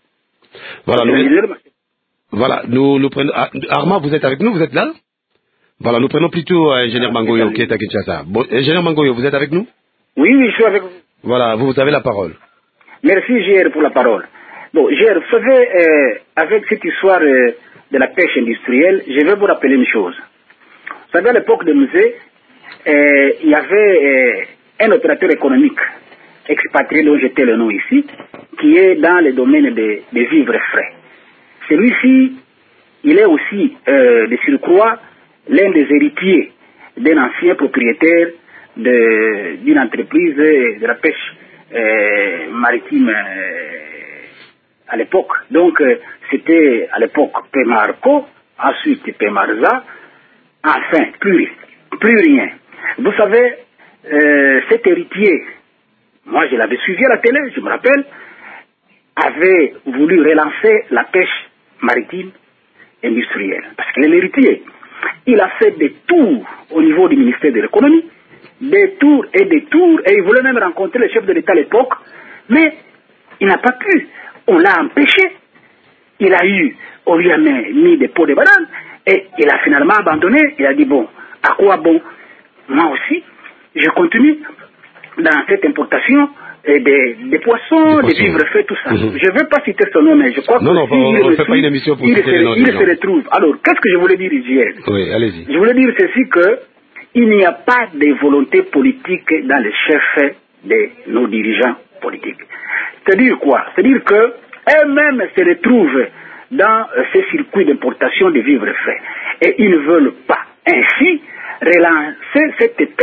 Voilà, nous prenons... Armand, vous êtes avec nous? Vous êtes là? Voilà, nous prenons plutôt Ingénieur Mangoyo qui est à Kinshasa. Ingénieur Mangoyo, vous êtes avec nous? Oui, je suis avec vous. Voilà, vous avez la parole. Merci, GR, pour la parole. Bon, GR, vous savez, avec cette histoire de la pêche industrielle, je vais vous rappeler une chose. Vous savez, à l'époque de musée, il y avait un opérateur économique expatrié dont j'étais le nom ici, qui est dans le domaine des vivres frais. Celui-ci, il est aussi, de surcroît, l'un des héritiers d'un ancien propriétaire d'une entreprise de la pêche maritime à l'époque. Donc, c'était à l'époque Pemarco, ensuite Pemarza, enfin, plus rien. Vous savez, cet héritier, moi je l'avais suivi à la télé, je me rappelle, avait voulu relancer la pêche maritime industrielle. Parce qu'il est l'héritier. Il a fait des tours au niveau du ministère de l'économie, des tours, et il voulait même rencontrer le chef de l'État à l'époque, mais il n'a pas pu. On l'a empêché. On lui a mis des pots de banane, et il a finalement abandonné. Il a dit, bon, à quoi bon? Moi aussi, je continue dans cette importation des poissons, des vivres faits, tout ça. Je ne veux pas citer son nom, mais je crois on ne fait pas une émission pour citer les noms. Il se retrouve. Alors, qu'est-ce que je voulais dire, Gilles? Oui, allez-y. Je voulais dire ceci, qu'il n'y a pas de volonté politique dans les chefs de nos dirigeants politiques. C'est-à-dire quoi? C'est-à-dire qu'eux-mêmes se retrouvent dans ces circuits d'importation de vivres frais. Et ils ne veulent pas ainsi relancer cette pêche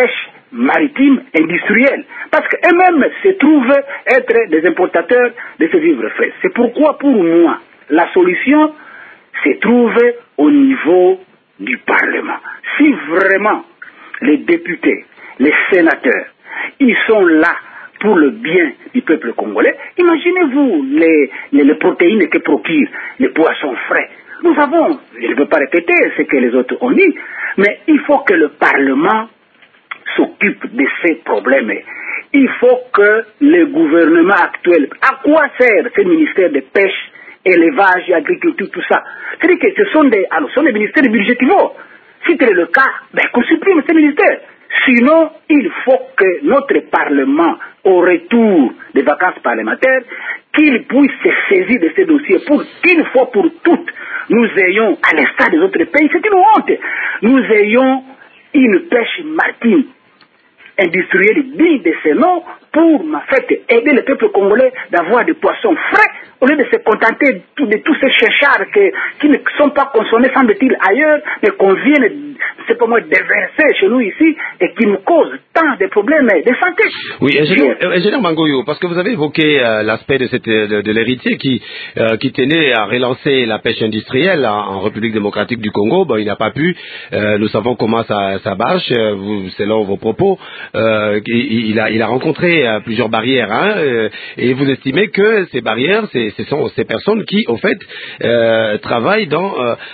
maritime industrielle. Parce qu'eux-mêmes se trouvent être des importateurs de ces vivres frais. C'est pourquoi, pour moi, la solution se trouve au niveau du Parlement. Si vraiment les députés, les sénateurs, ils sont là pour le bien du peuple congolais, imaginez-vous les protéines que procurent les poissons frais. Nous savons, je ne peux pas répéter ce que les autres ont dit, mais il faut que le Parlement s'occupe de ces problèmes. Il faut que le gouvernement actuel, à quoi sert ce ministère de pêche, élevage, agriculture, tout ça? C'est-à-dire que ce sont des ministères budgétivaux. Si tel est le cas, qu'on supprime ces ministères. Sinon, il faut que notre Parlement, au retour des vacances parlementaires, qu'il puisse se saisir de ces dossiers pour qu'une fois pour toutes, nous ayons, à l'instar des autres pays, c'est une honte, nous ayons une pêche maritime industrielle digne de ce nom pour, en fait, aider le peuple congolais d'avoir des poissons frais au lieu de se contenter de tous ces cherchards qui ne sont pas consommés, semble-t-il, ailleurs, mais qu'on vienne, c'est pas moi, déverser chez nous ici et qui nous causent tant de problèmes de santé. Oui, ingénieur Mangoyo, parce que vous avez évoqué l'aspect de l'héritier qui tenait à relancer la pêche industrielle en République démocratique du Congo. Bon, il n'a pas pu. Nous savons comment ça marche, selon vos propos. Il a rencontré plusieurs barrières, et vous estimez que ces barrières, ce sont ces personnes qui, au fait, travaillent dans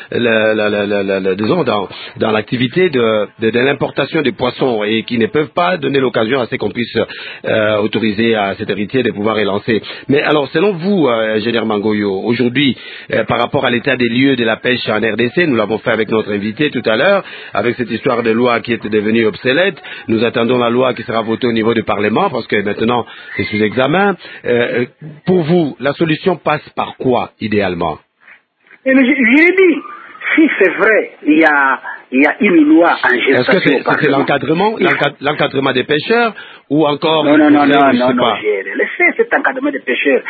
l'activité de l'importation des poissons et qui ne peuvent pas donner l'occasion à ce qu'on puisse autoriser à cet héritier de pouvoir relancer. Mais alors, selon vous, ingénieur Mangoyo, aujourd'hui, par rapport à l'état des lieux de la pêche en RDC, nous l'avons fait avec notre invité tout à l'heure, avec cette histoire de loi qui est devenue obsolète. Nous attendons la loi qui sera votée au niveau du Parlement, parce que maintenant, c'est sous examen. Pour vous, la solution passe par quoi, idéalement? Je l'ai dit, si c'est vrai, il y a une loi en gestation. Est-ce que c'est l'encadrement des pêcheurs ou encore... Non, j'ai laissé cet encadrement des pêcheurs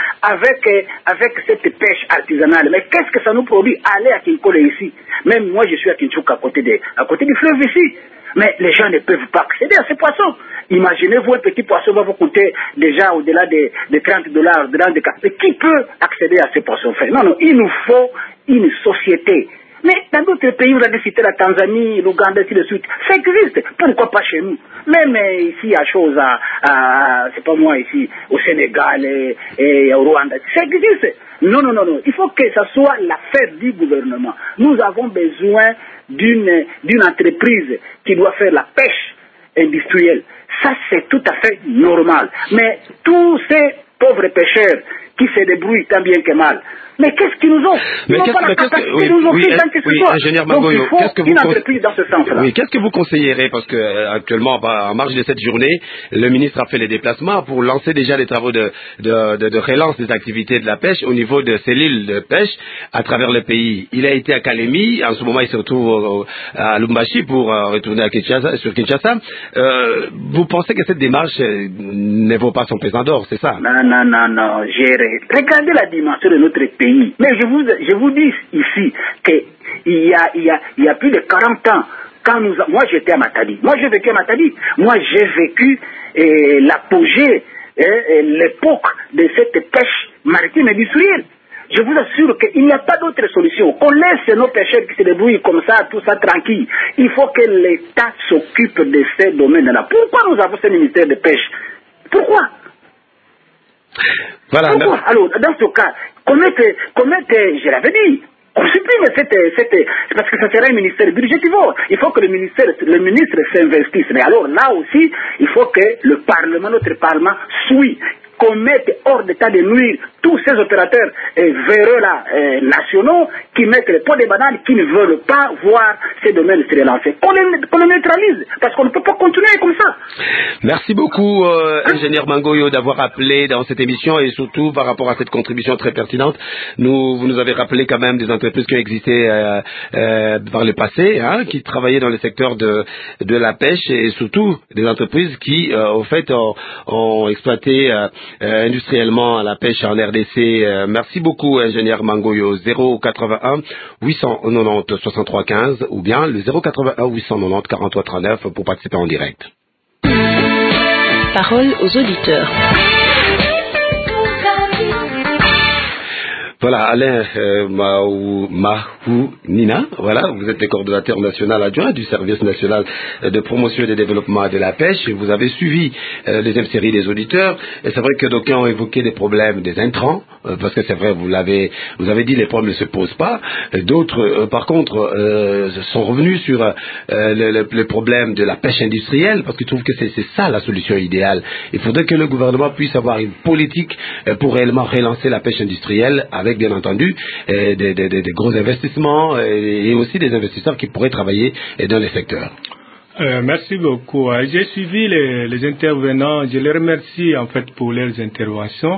avec cette pêche artisanale. Mais qu'est-ce que ça nous produit? Aller à Kinkole ici. Même moi, je suis à Kinshuk, à côté du fleuve ici. Mais les gens ne peuvent pas accéder à ces poissons. Imaginez-vous, un petit poisson va vous coûter déjà au-delà de $30, mais qui peut accéder à ces poissons frais? Non, il nous faut une société. Mais dans d'autres pays, vous avez cité la Tanzanie, l'Ouganda, ainsi de suite. Ça existe. Pourquoi pas chez nous? Même ici, à chose, c'est pas moi ici, au Sénégal et au Rwanda. Ça existe. Non. Il faut que ça soit l'affaire du gouvernement. Nous avons besoin d'une entreprise qui doit faire la pêche industrielle. Ça, c'est tout à fait normal. Mais tous ces pauvres pêcheurs qui se débrouillent tant bien que mal, mais qu'est-ce qu'ils nous ont? Ils n'ont pas la capacité de nous offrir tant que ce soit. Ingénieur Mangoyo, donc il faut une entreprise dans ce sens-là. Oui, qu'est-ce que vous conseillerez? Parce que actuellement, en marge de cette journée, le ministre a fait les déplacements pour lancer déjà les travaux de relance des activités de la pêche au niveau de cellules de pêche à travers le pays. Il a été à Kalemi, en ce moment il se retrouve à Lubumbashi pour retourner sur Kinshasa. Vous pensez que cette démarche ne vaut pas son pesant d'or, c'est ça? Non. Regardez la dimension de notre pays. Mais je vous dis ici qu'il y a plus de 40 ans, moi j'étais à Matadi. Moi j'ai vécu à Matadi. Moi j'ai vécu l'apogée, l'époque de cette pêche maritime industrielle. Je vous assure qu'il n'y a pas d'autre solution. Qu'on laisse nos pêcheurs qui se débrouillent comme ça, tout ça tranquille. Il faut que l'État s'occupe de ces domaines-là. Pourquoi nous avons ce ministère de pêche? Pourquoi? Voilà. Pourquoi? Alors, dans ce cas, je l'avais dit, on supprime c'est parce que ça sera un ministère budgétivore. Il faut que le ministre s'investisse. Mais alors là aussi, il faut que le Parlement, notre Parlement, suit, qu'on mette hors d'état de nuire tous ces opérateurs véreux nationaux qui mettent les pots de banane, qui ne veulent pas voir ces domaines se relancer. Qu'on les neutralise, parce qu'on ne peut pas continuer comme ça. Merci beaucoup, ingénieur Mangoyo, d'avoir appelé dans cette émission et surtout par rapport à cette contribution très pertinente. Vous nous avez rappelé quand même des entreprises qui ont existé par le passé, qui travaillaient dans le secteur de la pêche et surtout des entreprises qui, au fait, ont exploité industriellement la pêche en RDC. Merci beaucoup, ingénieur Mangoyo. 081 890 63 15 ou bien le 081 890 43 39 pour participer en direct. Parole aux auditeurs. Voilà, Alain Mahounina, voilà, vous êtes le coordonnateur national adjoint du service national de promotion et de développement de la pêche. Vous avez suivi les deuxième série des auditeurs, et c'est vrai que d'aucuns ont évoqué des problèmes des intrants, parce que c'est vrai, vous avez dit les problèmes ne se posent pas. D'autres, par contre, sont revenus sur le problème de la pêche industrielle, parce qu'ils trouvent que c'est ça la solution idéale. Il faudrait que le gouvernement puisse avoir une politique pour réellement relancer la pêche industrielle, avec bien entendu des gros investissements et aussi des investisseurs qui pourraient travailler dans les secteurs. Merci beaucoup. J'ai suivi les intervenants. Je les remercie en fait pour leurs interventions.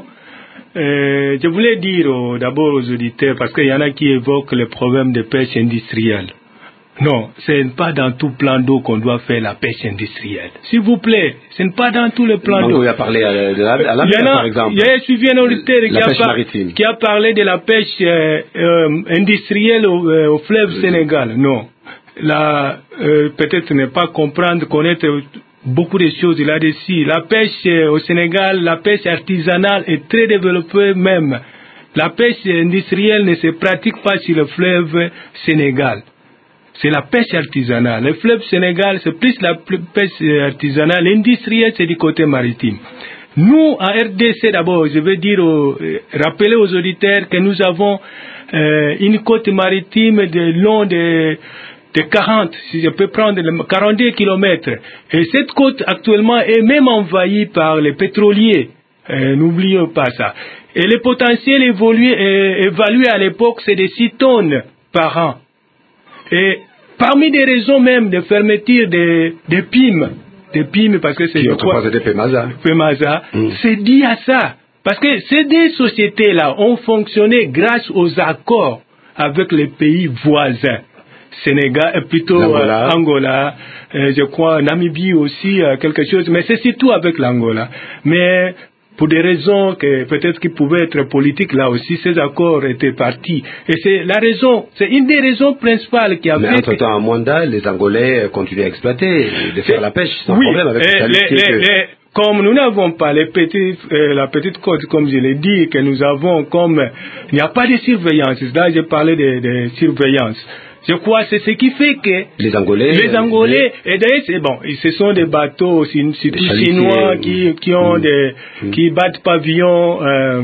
Je voulais dire d'abord aux auditeurs, parce qu'il y en a qui évoquent le problème de pêche industrielle. Non, ce n'est pas dans tout plan d'eau qu'on doit faire la pêche industrielle. S'il vous plaît, ce n'est pas dans tout le plan d'eau. Il a parlé de la mer, par exemple. J'ai suivi un auditeur qui a parlé de la pêche industrielle au fleuve Sénégal. Non, là, peut-être ne pas comprendre, connaître beaucoup de choses là-dessus. La pêche au Sénégal, la pêche artisanale est très développée même. La pêche industrielle ne se pratique pas sur le fleuve Sénégal. C'est la pêche artisanale. Le fleuve Sénégal, c'est plus la pêche artisanale. L'industriel, c'est du côté maritime. Nous, en RDC, d'abord, je veux dire, rappeler aux auditeurs que nous avons une côte maritime de long de 40, si je peux prendre 42 kilomètres. Et cette côte, actuellement, est même envahie par les pétroliers. N'oublions pas ça. Et le potentiel évalué à l'époque, c'est de 6 tonnes par an. Et parmi des raisons même de fermeture des PIM, parce que c'est des PEMASA, c'est dit à ça. Parce que ces deux sociétés-là ont fonctionné grâce aux accords avec les pays voisins. Sénégal, plutôt Angola, je crois Namibie aussi, quelque chose, mais c'est surtout avec l'Angola. Mais pour des raisons que peut-être qui pouvaient être politiques, là aussi, ces accords étaient partis. Et c'est la raison, c'est une des raisons principales qui a fait... Mais entre-temps, à Mwanda, les Angolais continuent à exploiter, de faire la pêche sans problème avec comme nous n'avons pas la petite côte, comme je l'ai dit, que nous avons comme... Il n'y a pas de surveillance. Là, j'ai parlé de surveillance. Je crois que c'est ce qui fait que les Angolais, et d'ailleurs, c'est bon, ce sont des bateaux chinois qui battent pavillon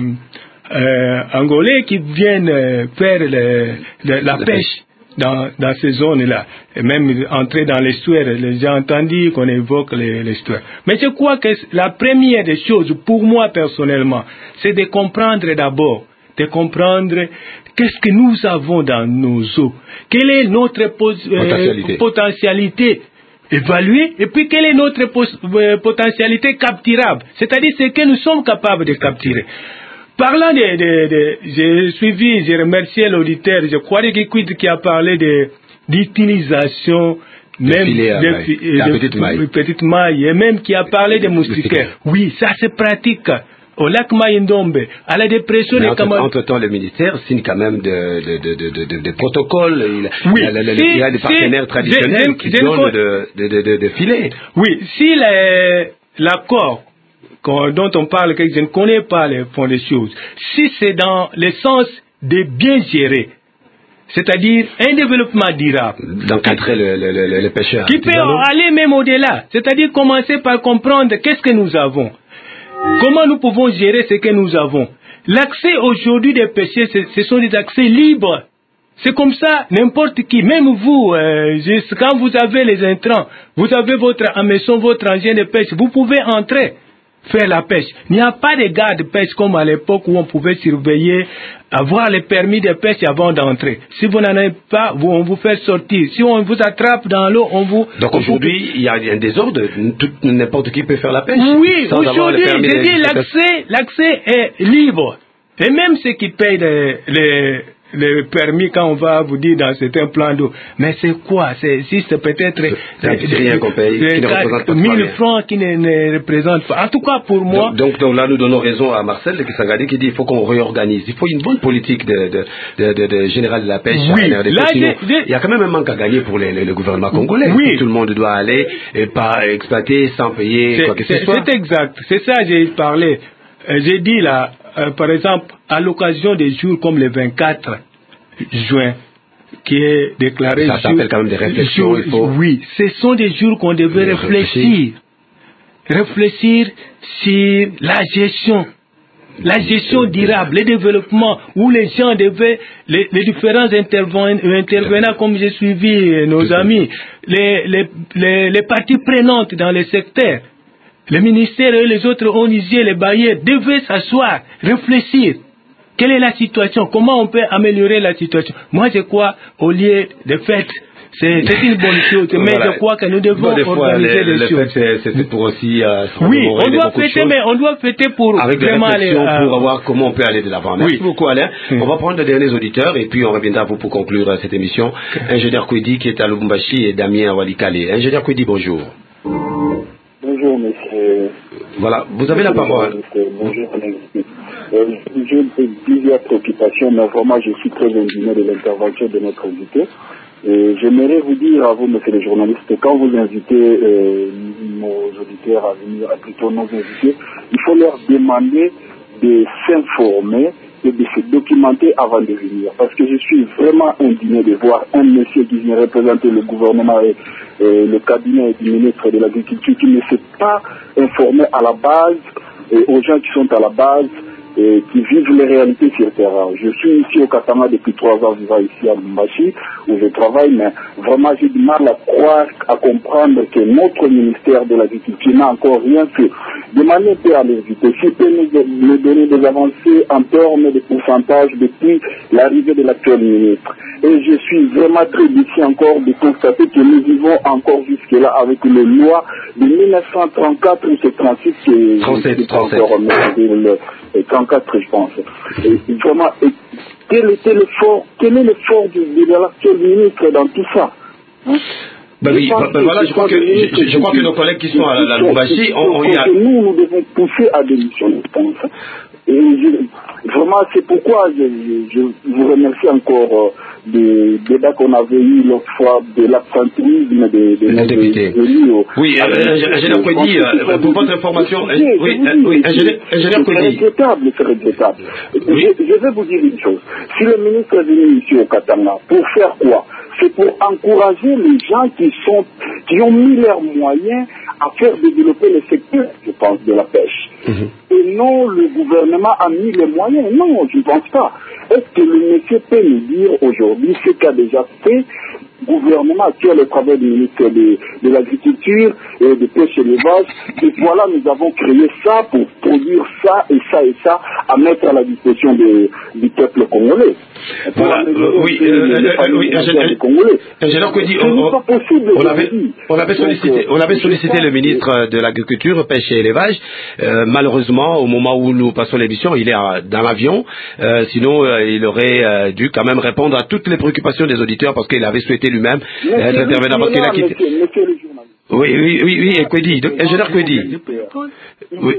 angolais, qui viennent faire la pêche dans ces zones-là, et même entrer dans l'estuaire. J'ai entendu qu'on évoque l'estuaire. Mais je crois que la première des choses, pour moi personnellement, c'est de comprendre d'abord, qu'est-ce que nous avons dans nos eaux, quelle est notre potentialité évaluée, et puis quelle est notre potentialité capturable, c'est-à-dire ce que nous sommes capables de capturer. Parlant j'ai remercié l'auditeur, je crois qui a parlé d'utilisation même de petite maille, et même qui a parlé de moustiquaires. Oui, ça se pratique. Au lac Maïndombe, à la dépression des Camerounais. Entre-temps, le ministère signe quand même des protocoles. Il y a des partenaires traditionnels qui donnent de filets. Oui, si l'accord dont on parle, que je ne connais pas les fonds des choses, si c'est dans le sens de bien gérer, c'est-à-dire un développement durable, d'encadrer le pêcheur, qui peut aller même au-delà, c'est-à-dire commencer par comprendre qu'est-ce que nous avons. Comment nous pouvons gérer ce que nous avons? L'accès aujourd'hui des pêcheurs, ce sont des accès libres. C'est comme ça, n'importe qui, même vous, quand vous avez les intrants, vous avez votre hameçon, votre engin de pêche, vous pouvez entrer, faire la pêche. Il n'y a pas de garde-pêche comme à l'époque où on pouvait surveiller, avoir le permis de pêche avant d'entrer. Si vous n'en avez pas, on vous fait sortir. Si on vous attrape dans l'eau, on vous... Donc aujourd'hui, il y a un désordre, n'importe qui peut faire la pêche. Oui, aujourd'hui, je dis l'accès est libre. Et même ceux qui payent le permis quand on va vous dire dans certains plans d'eau. Mais c'est quoi? C'est peut-être 1000 francs qui ne représentent pas. En tout cas, pour moi... Donc là, nous donnons raison à Marcel de Kisangani qui dit qu'il faut qu'on réorganise. Il faut une bonne politique de général de la pêche. Oui. Là, il y a quand même un manque à gagner pour le gouvernement congolais. Oui. Tout le monde doit aller et pas exploiter sans payer quoi que ce soit. C'est exact. C'est ça que j'ai parlé. J'ai dit là, par exemple, à l'occasion des jours comme le 24 juin, qui est déclaré... Ça s'appelle quand même des réflexions. Oui, ce sont des jours qu'on devait réfléchir. Réfléchir sur la gestion durable, le développement, où les gens devaient, les différents intervenants, comme j'ai suivi nos amis, les parties prenantes dans le secteur, les ministères et les autres ONG, les bailleurs, devaient s'asseoir, réfléchir. Quelle est la situation? Comment on peut améliorer la situation? Moi, je crois, au lieu de fêtes, c'est une bonne chose, mais je crois que nous devons organiser les choses. C'est pour aussi... oui, on doit fêter, mais on doit fêter pour avec vraiment aller... pour voir comment on peut aller de l'avant. Merci beaucoup, Alain. On va prendre les derniers auditeurs et puis on reviendra à vous pour conclure cette émission. Ingénieur Kwedi qui est à Lubumbashi et Damien à Walikale. Ingénieur Kwedi, bonjour. Bonjour, monsieur. Voilà, vous avez la parole. Bonjour, j'ai plusieurs préoccupations, mais vraiment, je suis très indigné de l'intervention de notre invité. Et j'aimerais vous dire à vous, monsieur le journaliste, que quand vous invitez nos auditeurs à venir, plutôt nos invités, il faut leur demander de s'informer et de se documenter avant de venir. Parce que je suis vraiment indigné de voir un monsieur qui vient représenter le gouvernement et le cabinet du ministre de l'Agriculture qui ne s'est pas informé à la base et aux gens qui sont à la base et qui vivent les réalités sur le terrain. Je suis ici au Katanga depuis 3 ans, vivant ici à Lubumbashi, où je travaille, mais vraiment j'ai du mal à croire, à comprendre que notre ministère de l'Agriculture n'a encore rien fait. Demandez à l'invité s'il peut nous donner des avancées en termes de pourcentage depuis l'arrivée de l'actuel ministre. Et je suis vraiment très déçu encore de constater que nous vivons encore jusque-là avec les lois de 1934 ou c'est 38 qui 37. encore 34, je pense. Et vraiment, quel est l'effort de l'actuel ministre dans tout ça? Voilà, je crois que nos collègues qui sont à la Lubumbashi nous devons pousser à démissionner, je pense. Et vraiment, c'est pourquoi je vous remercie encore des débats qu'on avait eu l'autre fois de l'absentéisme des députés. Oui, ingénieur Kwedi, pour votre information, ingénieur Kwedi. C'est regrettable. Je vais vous dire une chose. Si le ministre est venu ici au Katanga, pour faire quoi? C'est pour encourager les gens qui ont mis leurs moyens à faire développer le secteur, je pense, de la pêche. Et non, le gouvernement a mis les moyens. Non, je ne pense pas. Est-ce que le monsieur peut nous dire aujourd'hui ce qu'a déjà fait le gouvernement actuel au travers du ministère de l'Agriculture et de Pêche et l'Élevage? Et voilà, nous avons créé ça pour produire ça et ça et ça à mettre à la disposition du peuple congolais. Voilà, ingénieur Kwedi, on avait sollicité le ministre de l'Agriculture, Pêche et Élevage. Malheureusement, au moment où nous passons l'émission, il est dans l'avion. Sinon, il aurait dû quand même répondre à toutes les préoccupations des auditeurs parce qu'il avait souhaité lui-même être intervenant parce qu'il a quitté. Oui, Kwedi, ingénieur Kwedi. Oui.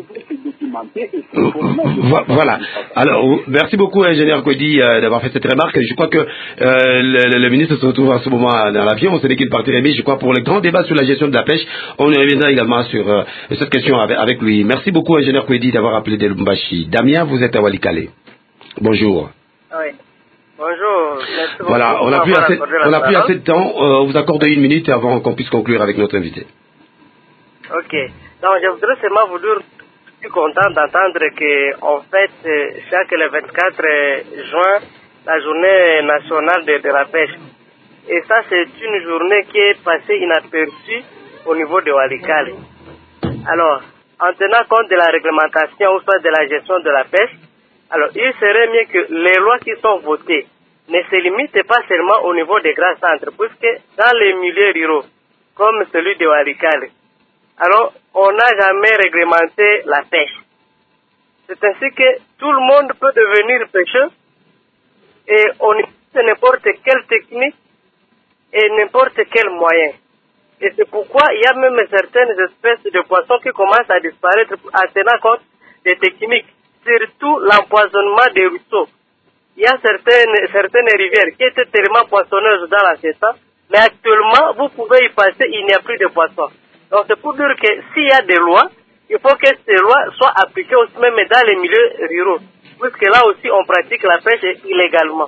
Voilà. Alors, merci beaucoup, ingénieur Kwedi, d'avoir fait cette remarque. Je crois que le ministre se retrouve en ce moment dans l'avion. Ce n'est qu'une partie remise. Je crois pour le grand débat sur la gestion de la pêche, on reviendra également sur cette question avec lui. Merci beaucoup, ingénieur Kwedi, d'avoir appelé de Lubumbashi. Damien, vous êtes à Walikale. Bonjour. Oui. Bonjour. Voilà, on n'a plus assez de temps. On vous accorde 1 minute avant qu'on puisse conclure avec notre invité. Ok. Donc, je voudrais seulement vous dire, je suis content d'entendre qu'en fait, chaque le 24 juin, la journée nationale de la pêche. Et ça, c'est une journée qui est passée inaperçue au niveau de Walikale. Alors, en tenant compte de la réglementation ou soit de la gestion de la pêche, alors il serait mieux que les lois qui sont votées ne se limitent pas seulement au niveau des grands centres, puisque dans les milieux ruraux, comme celui de Walikale, alors on n'a jamais réglementé la pêche. C'est ainsi que tout le monde peut devenir pêcheur et on utilise n'importe quelle technique et n'importe quel moyen. Et c'est pourquoi il y a même certaines espèces de poissons qui commencent à disparaître en tenant compte des techniques, surtout l'empoisonnement des ruisseaux. Il y a certaines rivières qui étaient tellement poissonneuses dans l'ancien temps, mais actuellement, vous pouvez y passer, il n'y a plus de poissons. Donc c'est pour dire que s'il y a des lois, il faut que ces lois soient appliquées aussi même dans les milieux ruraux, puisque là aussi on pratique la pêche illégalement.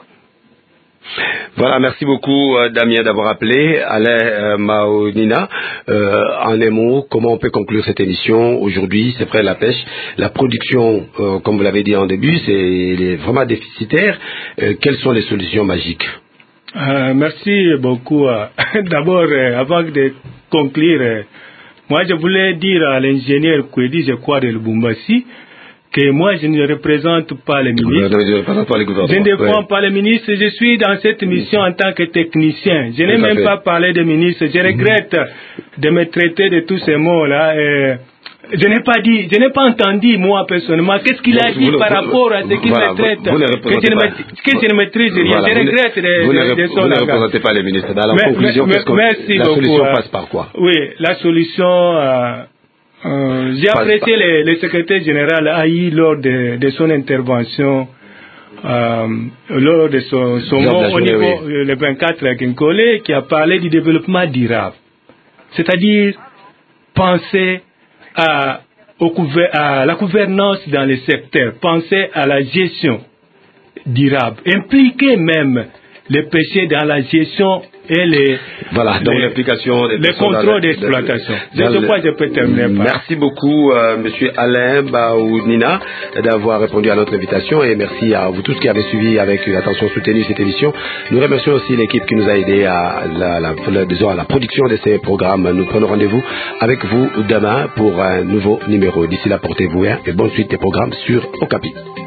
Voilà, merci beaucoup Damien d'avoir appelé. Alain Maonina, en un mot, comment on peut conclure cette émission aujourd'hui? C'est vrai, la pêche, la production, comme vous l'avez dit en début, c'est vraiment déficitaire. Quelles sont les solutions magiques? Merci beaucoup. D'abord, avant de conclure, moi je voulais dire à l'ingénieur Kwedi, je crois, de Lubumbashi, que moi je ne représente pas les ministres. Je ne défends pas les ministres. Je suis dans cette mission en tant que technicien. Je n'ai même pas parlé des ministres. Je regrette de me traiter de tous ces mots-là. Je n'ai pas dit, je n'ai pas entendu moi personnellement qu'est-ce qu'il a dit par rapport à ce qu'il me traite, que je ne maîtrise rien. Je regrette de son langage. Vous ne représentez pas les ministres. Dans la conclusion, la solution passe par quoi? Oui, la solution. J'ai apprécié le secrétaire général Aïe lors de son intervention, lors de son mot au niveau le 24 à Kinkole, qui a parlé du développement durable. C'est-à-dire penser à la gouvernance dans les secteurs, penser à la gestion durable, impliquer même les pêcheurs dans la gestion et l'implication les contrôles d'exploitation. Je crois que je peux terminer par. Merci beaucoup, Monsieur Alain Maonina, d'avoir répondu à notre invitation, et merci à vous tous qui avez suivi avec une attention soutenue cette émission. Nous remercions aussi l'équipe qui nous a aidé à la production de ces programmes. Nous prenons rendez-vous avec vous demain pour un nouveau numéro. D'ici là, portez-vous bien et bonne suite des programmes sur Okapi.